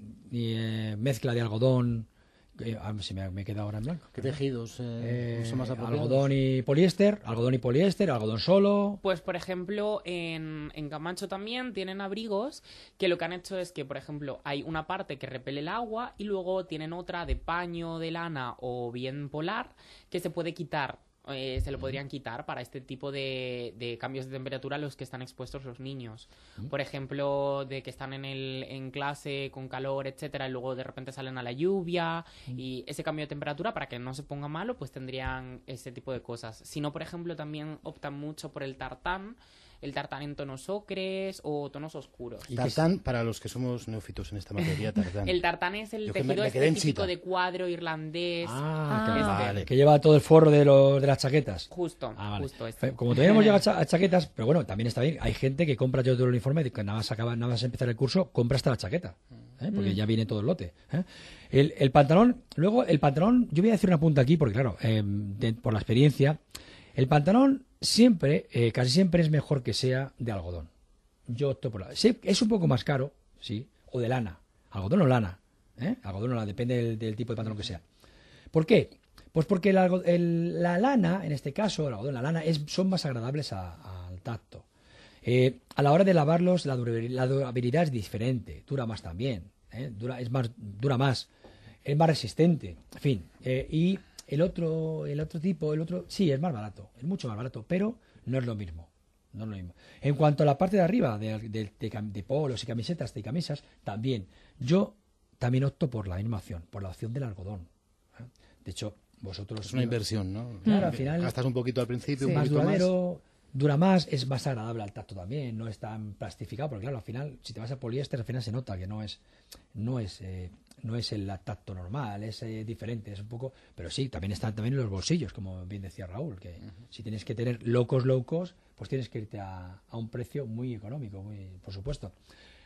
B: y eh, mezcla de algodón? Eh, ah, si me, me he quedado ahora en blanco.
C: ¿Qué tejidos eh, son más apropiados?
B: Algodón y poliéster, algodón y poliéster, algodón solo.
M: Pues, por ejemplo, en, en Camacho también tienen abrigos que lo que han hecho es que, por ejemplo, hay una parte que repele el agua y luego tienen otra de paño, de lana o bien polar que se puede quitar. Eh, se lo podrían quitar para este tipo de, de cambios de temperatura a los que están expuestos los niños. Por ejemplo, de que están en, el, en clase con calor, etcétera, y luego de repente salen a la lluvia, y ese cambio de temperatura, para que no se ponga malo, pues tendrían ese tipo de cosas. Si no, por ejemplo, también optan mucho por el tartán, el tartán en tonos ocres o tonos oscuros.
C: ¿Y tartán, para los que somos neófitos en esta materia, tartán?
M: El tartán es el
C: Yo
M: tejido
C: me, me
M: específico de cuadro irlandés.
B: Ah,
M: ah.
B: Este. Vale. Que lleva todo el forro de, los, de las chaquetas.
M: Justo,
B: ah, vale.
M: justo este.
B: Como todavía hemos llegado a chaquetas, pero bueno, también está bien. Hay gente que compra todo el uniforme, que nada más acaba, nada más empezar el curso, compra hasta la chaqueta. ¿eh? Porque mm. ya viene todo el lote. ¿eh? El, el pantalón, luego el pantalón, yo voy a decir una punta aquí, porque claro, eh, de, por la experiencia, el pantalón siempre, eh, casi siempre es mejor que sea de algodón. Yo opto por la... Sí, es un poco más caro, sí, o de lana. Algodón o lana. ¿eh? Algodón o lana, depende del, del tipo de pantalón que sea. ¿Por qué? Pues porque el, el, la lana, en este caso, el algodón, la lana, es, son más agradables a, al tacto. Eh, a la hora de lavarlos, la durabilidad, la durabilidad es diferente, dura más también. ¿eh? Dura, es más, dura más, es más resistente, en fin. Eh, y... El otro, el otro tipo, el otro, sí, es más barato, es mucho más barato, pero no es lo mismo. No es lo mismo. En cuanto a la parte de arriba, de, de, de, de polos y camisetas, de camisas, también. Yo también opto por la misma opción, por la opción del algodón. ¿eh? De hecho, vosotros...
C: Es una inversión, ¿no?
B: Claro, al final...
C: Gastas un poquito al principio,
B: sí,
C: un
B: más
C: poquito
B: duradero,
C: más.
B: Dura más, es más agradable al tacto también, no es tan plastificado, porque claro, al final, si te vas a poliéster, al final se nota que no es... No es eh, no es el tacto normal, es eh, diferente, es un poco... Pero sí, también están también en los bolsillos, como bien decía Raúl, que uh-huh. si tienes que tener locos, locos, pues tienes que irte a, a un precio muy económico, muy por supuesto.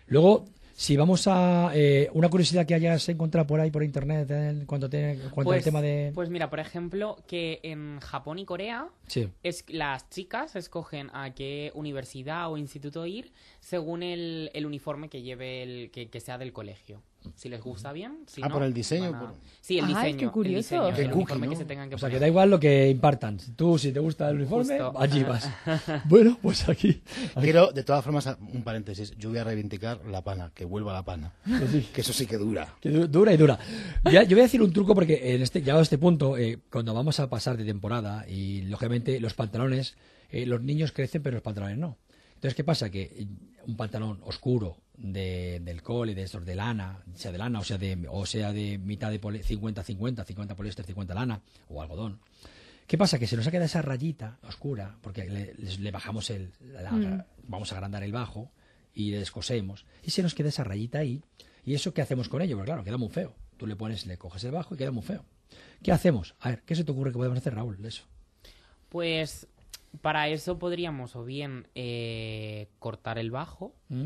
B: Luego, si vamos a eh, una curiosidad que hayas encontrado por ahí por internet eh, en cuanto, te, en cuanto
M: pues,
B: al tema de...
M: Pues mira, por ejemplo, que en Japón y Corea
B: sí.
M: es, las chicas escogen a qué universidad o instituto ir según el, el uniforme que lleve el que, que sea del colegio. Si les gusta bien, si
C: ah,
M: no,
C: por el diseño.
M: A...
C: Por...
M: Sí, el diseño.
D: Ay, qué curioso.
M: El, diseño,
C: qué
M: el
C: cookie,
M: uniforme
C: ¿no?
M: que se tengan que
B: O sea,
M: poner.
B: que da igual lo que impartan. Tú, si te gusta el uniforme,
M: Justo.
B: allí vas. Bueno, pues aquí, aquí.
C: Quiero, de todas formas, un paréntesis. Yo voy a reivindicar la pana, que vuelva la pana.
B: Sí.
C: Que eso sí que dura.
B: Que du- dura y dura. Ya, yo voy a decir un truco porque en este, llegado a este punto, eh, cuando vamos a pasar de temporada y, lógicamente, los pantalones, eh, los niños crecen, pero los pantalones no. Entonces, ¿qué pasa? Que un pantalón oscuro de, del cole, de estos de lana, sea de lana o sea de, o sea de mitad de poli, cincuenta cincuenta, cincuenta poliéster, cincuenta lana o algodón. ¿Qué pasa? Que se nos ha quedado esa rayita oscura porque le, le, le bajamos el... La,
D: Mm.
B: Vamos a agrandar el bajo y le descosemos. Y se nos queda esa rayita ahí. ¿Y eso qué hacemos con ello? Porque claro, queda muy feo. Tú le pones, le coges el bajo y queda muy feo. ¿Qué hacemos? A ver, ¿qué se te ocurre que podemos hacer, Raúl, de eso?
M: Pues para eso podríamos o bien eh, cortar el bajo
B: ¿Mm?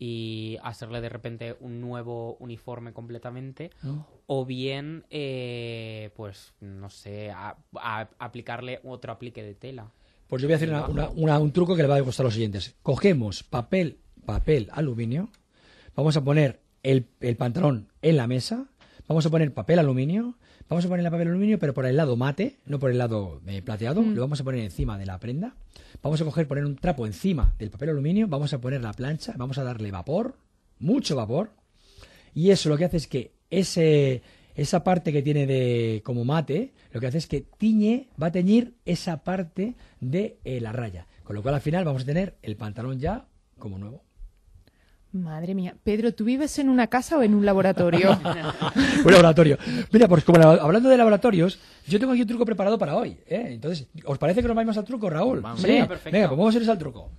M: y hacerle de repente un nuevo uniforme completamente,
B: ¿Mm?
M: o bien, eh, pues, no sé, a, a aplicarle otro aplique de tela.
B: Pues yo voy a hacer una, una, una, un truco que le va a gustar a los siguientes. Cogemos papel, papel aluminio, vamos a poner el, el pantalón en la mesa, vamos a poner papel aluminio, vamos a poner el papel aluminio, pero por el lado mate, no por el lado eh, plateado,
D: Mm.
B: lo vamos a poner encima de la prenda, vamos a coger, poner un trapo encima del papel aluminio, vamos a poner la plancha, vamos a darle vapor, mucho vapor, y eso lo que hace es que ese, esa parte que tiene de como mate, lo que hace es que tiñe, va a teñir esa parte de eh, la raya, con lo cual al final vamos a tener el pantalón ya como nuevo.
D: Madre mía. Pedro, ¿tú vives en una casa o en un laboratorio?
B: Un laboratorio. Mira, pues como la- hablando de laboratorios, yo tengo aquí un truco preparado para hoy, ¿eh? Entonces, ¿os parece que nos vayamos al truco, Raúl?
C: Vamos.
B: Sí.
M: Venga, perfecto.
B: Venga, pues vamos a ir al truco.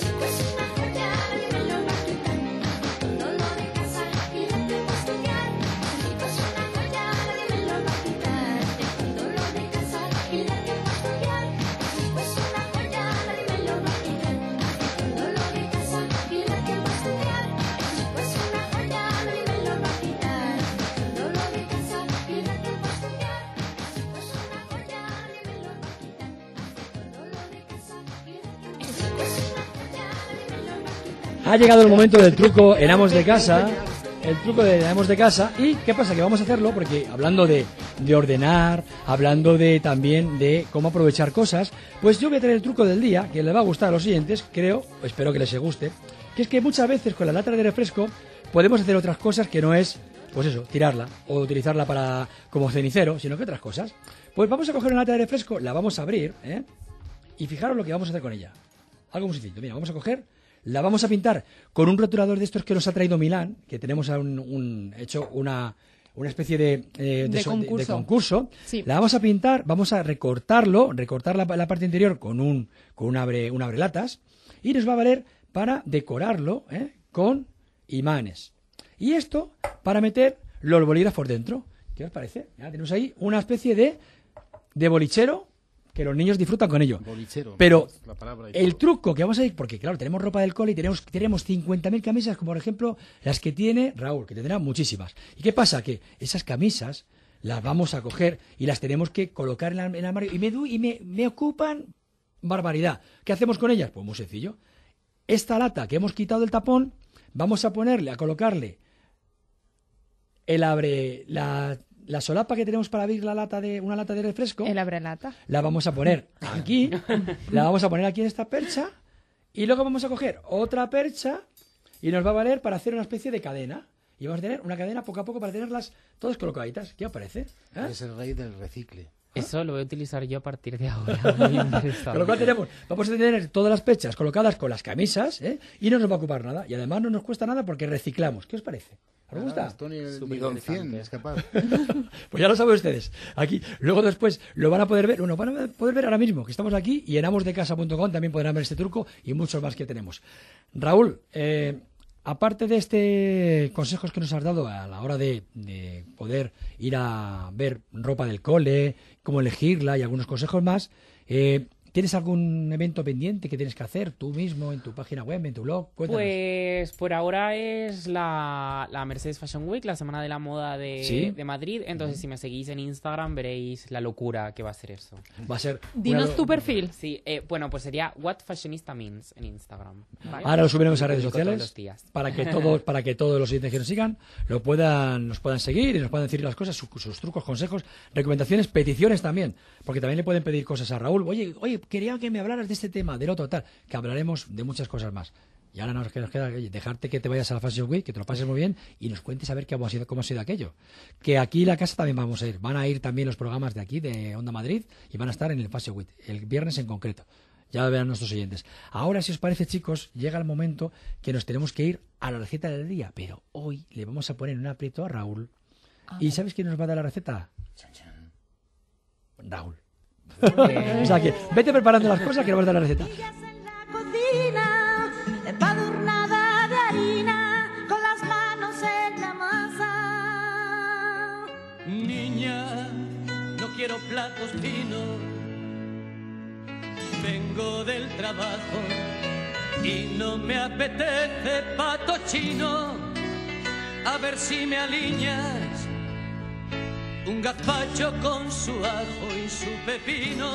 B: Ha llegado el momento del truco en Amos de Casa, el truco de Amos de Casa. ¿Y qué pasa? Que vamos a hacerlo porque hablando de, de ordenar, hablando de también de cómo aprovechar cosas, pues yo voy a tener el truco del día que le va a gustar a los siguientes, creo, espero que les guste, que es que muchas veces con la lata de refresco podemos hacer otras cosas que no es, pues eso, tirarla o utilizarla para como cenicero, sino que otras cosas. Pues vamos a coger una lata de refresco, la vamos a abrir, ¿eh? Y fijaros lo que vamos a hacer con ella. Algo muy sencillo. Mira, vamos a coger, la vamos a pintar con un rotulador de estos que nos ha traído Milán, que tenemos un, un- hecho una, una especie de, eh, de
D: De
B: so- de- de
D: concurso.
B: concurso.
D: Sí.
B: La vamos a pintar, vamos a recortarlo, recortar la, la parte interior con un, con un abre, un abrelatas, y nos va a valer para decorarlo, ¿eh? Con imanes. Y esto para meter los bolígrafos dentro. ¿Qué os parece? Ya tenemos ahí una especie de, de bolichero que los niños disfrutan con ello.
C: Bolichero.
B: Pero
C: la palabra y
B: el
C: todo.
B: truco que vamos a ir, porque claro, tenemos ropa del cole y tenemos, tenemos cincuenta mil camisas, como por ejemplo las que tiene Raúl, que tendrá muchísimas. ¿Y qué pasa? Que esas camisas las vamos a coger y las tenemos que colocar en, la- en el armario y, me, du- y me, me ocupan barbaridad. ¿Qué hacemos con ellas? Pues muy sencillo. Esta lata que hemos quitado el tapón, vamos a ponerle, a colocarle el abre, la, la solapa que tenemos para abrir la lata de una lata de refresco.
D: El abrelata.
B: La vamos a poner aquí, la vamos a poner aquí en esta percha y luego vamos a coger otra percha y nos va a valer para hacer una especie de cadena. Y vamos a tener una cadena poco a poco para tenerlas todas colocaditas. ¿Qué os parece? ¿Eh?
C: Es el rey del recicle.
M: Eso lo voy a utilizar yo a partir de ahora. Muy interesante.
B: Con lo cual tenemos, vamos a tener todas las perchas colocadas con las camisas, ¿eh? Y no nos va a ocupar nada. Y además no nos cuesta nada porque reciclamos. ¿Qué os parece? ¿Os gusta?
C: Tony el
M: Súper
C: bidón cien
M: interesante.
C: es capaz.
B: Pues ya lo saben ustedes. Aquí, luego después lo van a poder ver, bueno, van a poder ver ahora mismo que estamos aquí y en amos de casa punto com también podrán ver este truco y muchos más que tenemos. Raúl, eh, aparte de este consejos que nos has dado a la hora de, de poder ir a ver ropa del cole, cómo elegirla y algunos consejos más, eh, ¿Tienes algún evento pendiente que tienes que hacer tú mismo en tu página web, en tu blog? Cuéntanos.
M: Pues por ahora es la, la Mercedes Fashion Week, la Semana de la Moda de,
B: ¿Sí?
M: de Madrid. Entonces, si me seguís en Instagram, veréis la locura que va a ser eso.
B: Va a ser...
D: Dinos
B: una-
D: tu perfil.
M: Sí, eh, bueno, pues sería What Fashionista Means en Instagram. ¿vale?
B: Ahora lo subiremos a redes
M: Lo publico todos
B: sociales
M: los días.
B: para que todos para que todos los oyentes que nos sigan lo puedan nos puedan seguir y nos puedan decir las cosas, sus, sus trucos, consejos, recomendaciones, peticiones también, porque también le pueden pedir cosas a Raúl. Oye, oye, quería que me hablaras de este tema, del otro tal, que hablaremos de muchas cosas más. Y ahora nos queda, nos queda oye, dejarte que te vayas a la Fashion Week, que te lo pases muy bien y nos cuentes a ver qué ha sido, cómo ha sido aquello. Que aquí en la casa también vamos a ir. Van a ir también los programas de aquí, de Onda Madrid, y van a estar en el Fashion Week, el viernes en concreto. Ya lo verán nuestros oyentes. Ahora, si os parece, chicos, llega el momento que nos tenemos que ir a la receta del día. Pero hoy le vamos a poner un aprieto a Raúl. ¿Y sabes quién nos va a dar la receta? Raúl. O sea que vete preparando las cosas que nos va a dar la receta.
G: Cocina, empadurnada de harina, con las manos en la masa.
N: Niña, no quiero platos finos, vengo del trabajo y no me apetece pato chino. A ver si me alineas un gazpacho con su ajo y su pepino.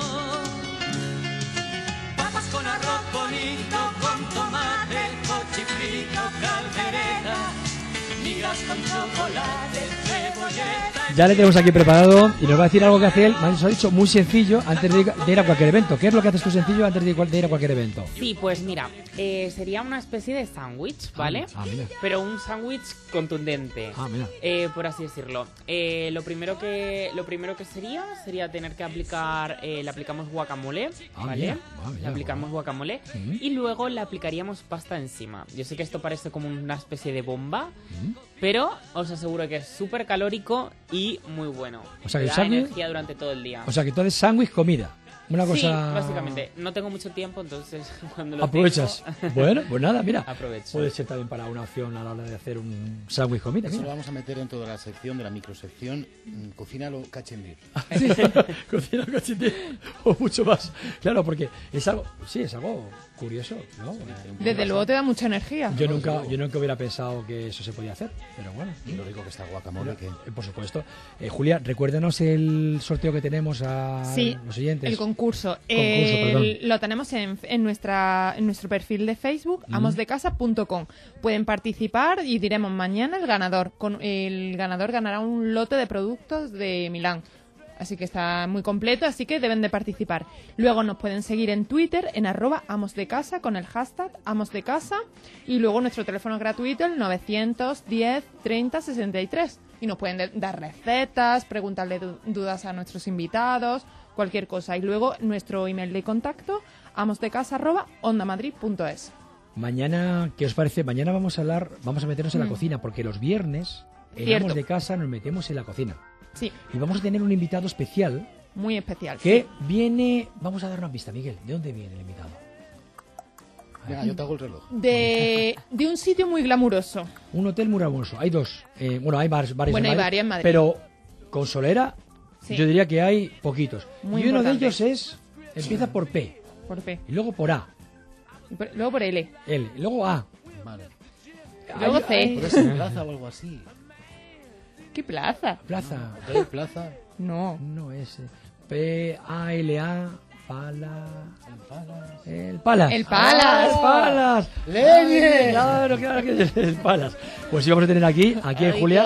N: Papas con arroz bonito, con tomate, cochifrito, caldereta, migas con chocolate, cebolleta.
B: Ya le tenemos aquí preparado y nos va a decir algo que hace él, nos ha dicho muy sencillo antes de ir, de ir a cualquier evento. ¿Qué es lo que haces tú sencillo antes de ir, de ir a cualquier evento?
M: Sí, pues mira, eh, sería una especie de sándwich, ¿vale?
B: Ah, mira.
M: Pero un sándwich contundente.
B: Ah, mira.
M: Eh, por así decirlo. Eh, lo primero que lo primero que sería sería tener que aplicar, eh, le aplicamos guacamole,
B: Ah,
M: ¿vale?
B: mira. Ah, mira,
M: le aplicamos guacamole
B: Mm.
M: y luego le aplicaríamos pasta encima. Yo sé que esto parece como una especie de bomba,
B: Mm.
M: pero os aseguro que es súper calórico y muy bueno.
B: O sea,
M: Te
B: que
M: da
B: sándwich-
M: energía durante todo el día.
B: O sea que tú haces sándwich comida. Una cosa...
M: Sí, básicamente. No tengo mucho tiempo, entonces cuando lo
B: Aprovechas.
M: tengo-
B: Bueno, pues nada, mira.
M: Aprovecho.
B: Puede ser también para una opción a la hora de hacer un sándwich comida.
C: Eso
B: mira.
C: lo vamos a meter dentro de la sección, de la microsección, mm, cocínalo cachemir.
B: Sí, cocina cachete o mucho más. Claro, porque es algo, sí, es algo curioso, ¿no?
D: Desde luego te da mucha energía.
B: Yo nunca, yo nunca hubiera pensado que eso se podía hacer, pero bueno.
C: Y lo rico que está guacamole. Que...
B: Eh, Por supuesto. Eh, Julia, recuérdanos el sorteo que tenemos a
D: Sí,
B: los oyentes.
D: el concurso.
B: Concurso,
D: El-
B: perdón.
D: lo tenemos en, en, nuestra, en nuestro perfil de Facebook,
B: Mm.
D: amosdecasa punto com. Pueden participar y diremos mañana el ganador. Con, el ganador ganará un lote de productos de Milán. Así que está muy completo, así que deben de participar. Luego nos pueden seguir en Twitter, en arroba amosdecasa, con el hashtag amosdecasa. Y luego nuestro teléfono gratuito, el novecientos diez treinta sesenta y tres. Y nos pueden de- dar recetas, preguntarle du- dudas a nuestros invitados, cualquier cosa. Y luego nuestro email de contacto, amosdecasa arroba ondamadrid punto es.
B: Mañana, ¿qué os parece? Mañana vamos a hablar, vamos a meternos en la
D: Mm.
B: cocina, porque los viernes, en
D: Cierto.
B: Amos de Casa, nos metemos en la cocina.
D: Sí,
B: Y vamos a tener un invitado especial
D: muy especial.
B: que viene... Vamos a dar una pista, Miguel. ¿De dónde viene el invitado?
C: Venga, yo te hago el reloj.
D: De, de un sitio muy glamuroso.
B: Un hotel muy hermoso. Hay dos. Eh, bueno, hay varios, varios
D: Bueno,
B: en
D: hay
B: Madrid,
D: varios en Madrid.
B: Pero con solera,
D: Sí.
B: yo diría que hay poquitos.
D: Muy
B: y uno
D: importante.
B: de ellos es... Empieza por P.
D: Por P.
B: Y luego por A.
D: Y por- luego por L.
B: L. Y luego A.
C: Vale.
D: Luego
B: Hay-
D: C.
B: hay-
C: Por esa plaza o algo así.
D: ¿Qué plaza?
B: Plaza.
C: Hotel, plaza.
D: No.
B: No es... eh, P A L A... Pala... El Palas.
D: El Palas.
B: Ah, el Palas.
C: ¡Leñe!
B: Claro, claro que es el Palas. Pues sí, vamos a tener aquí, aquí en Julia,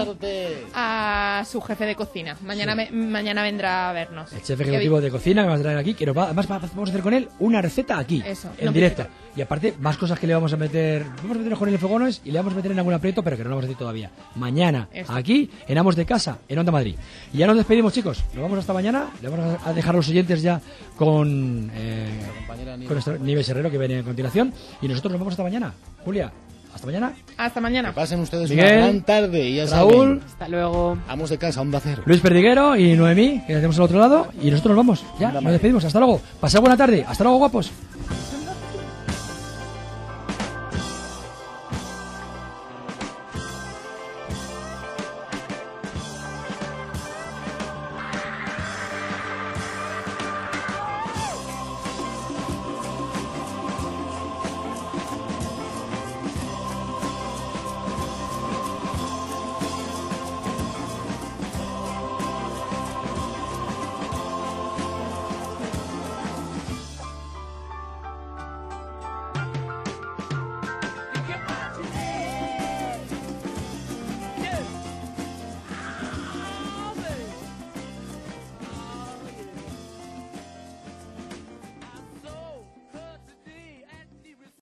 D: A su jefe de cocina. Mañana, me- mañana vendrá a vernos.
B: el chef
D: Que
B: ejecutivo
D: vi-
B: de cocina que vamos a traer aquí, que nos va, además va- vamos a hacer con él una receta aquí,
D: Eso,
B: en
D: no,
B: directo. Y aparte, más cosas que le vamos a meter, vamos a meternos con él en fogones y le vamos a meter en algún aprieto, pero que no lo vamos a decir todavía. Mañana,
D: Eso.
B: aquí, en Amos de Casa, en Onda Madrid. Y ya nos despedimos, chicos. Nos vamos hasta mañana. Le vamos a dejar a los oyentes ya con, eh,
C: compañera Nieves.
B: con nuestro Nieves Herrero, que viene a continuación. Y nosotros nos vamos hasta mañana. Julia, hasta mañana.
D: Hasta mañana.
C: Que pasen ustedes
B: Miguel,
C: una gran tarde. Y ya
B: Raúl,
C: saben,
M: Hasta luego.
C: Amos de Casa, Onda Cero.
B: Luis Perdiguero y Noemí, que la tenemos al otro lado. Y nosotros nos vamos. Ya, nos despedimos. Hasta luego. Pasad buena tarde. Hasta luego, guapos.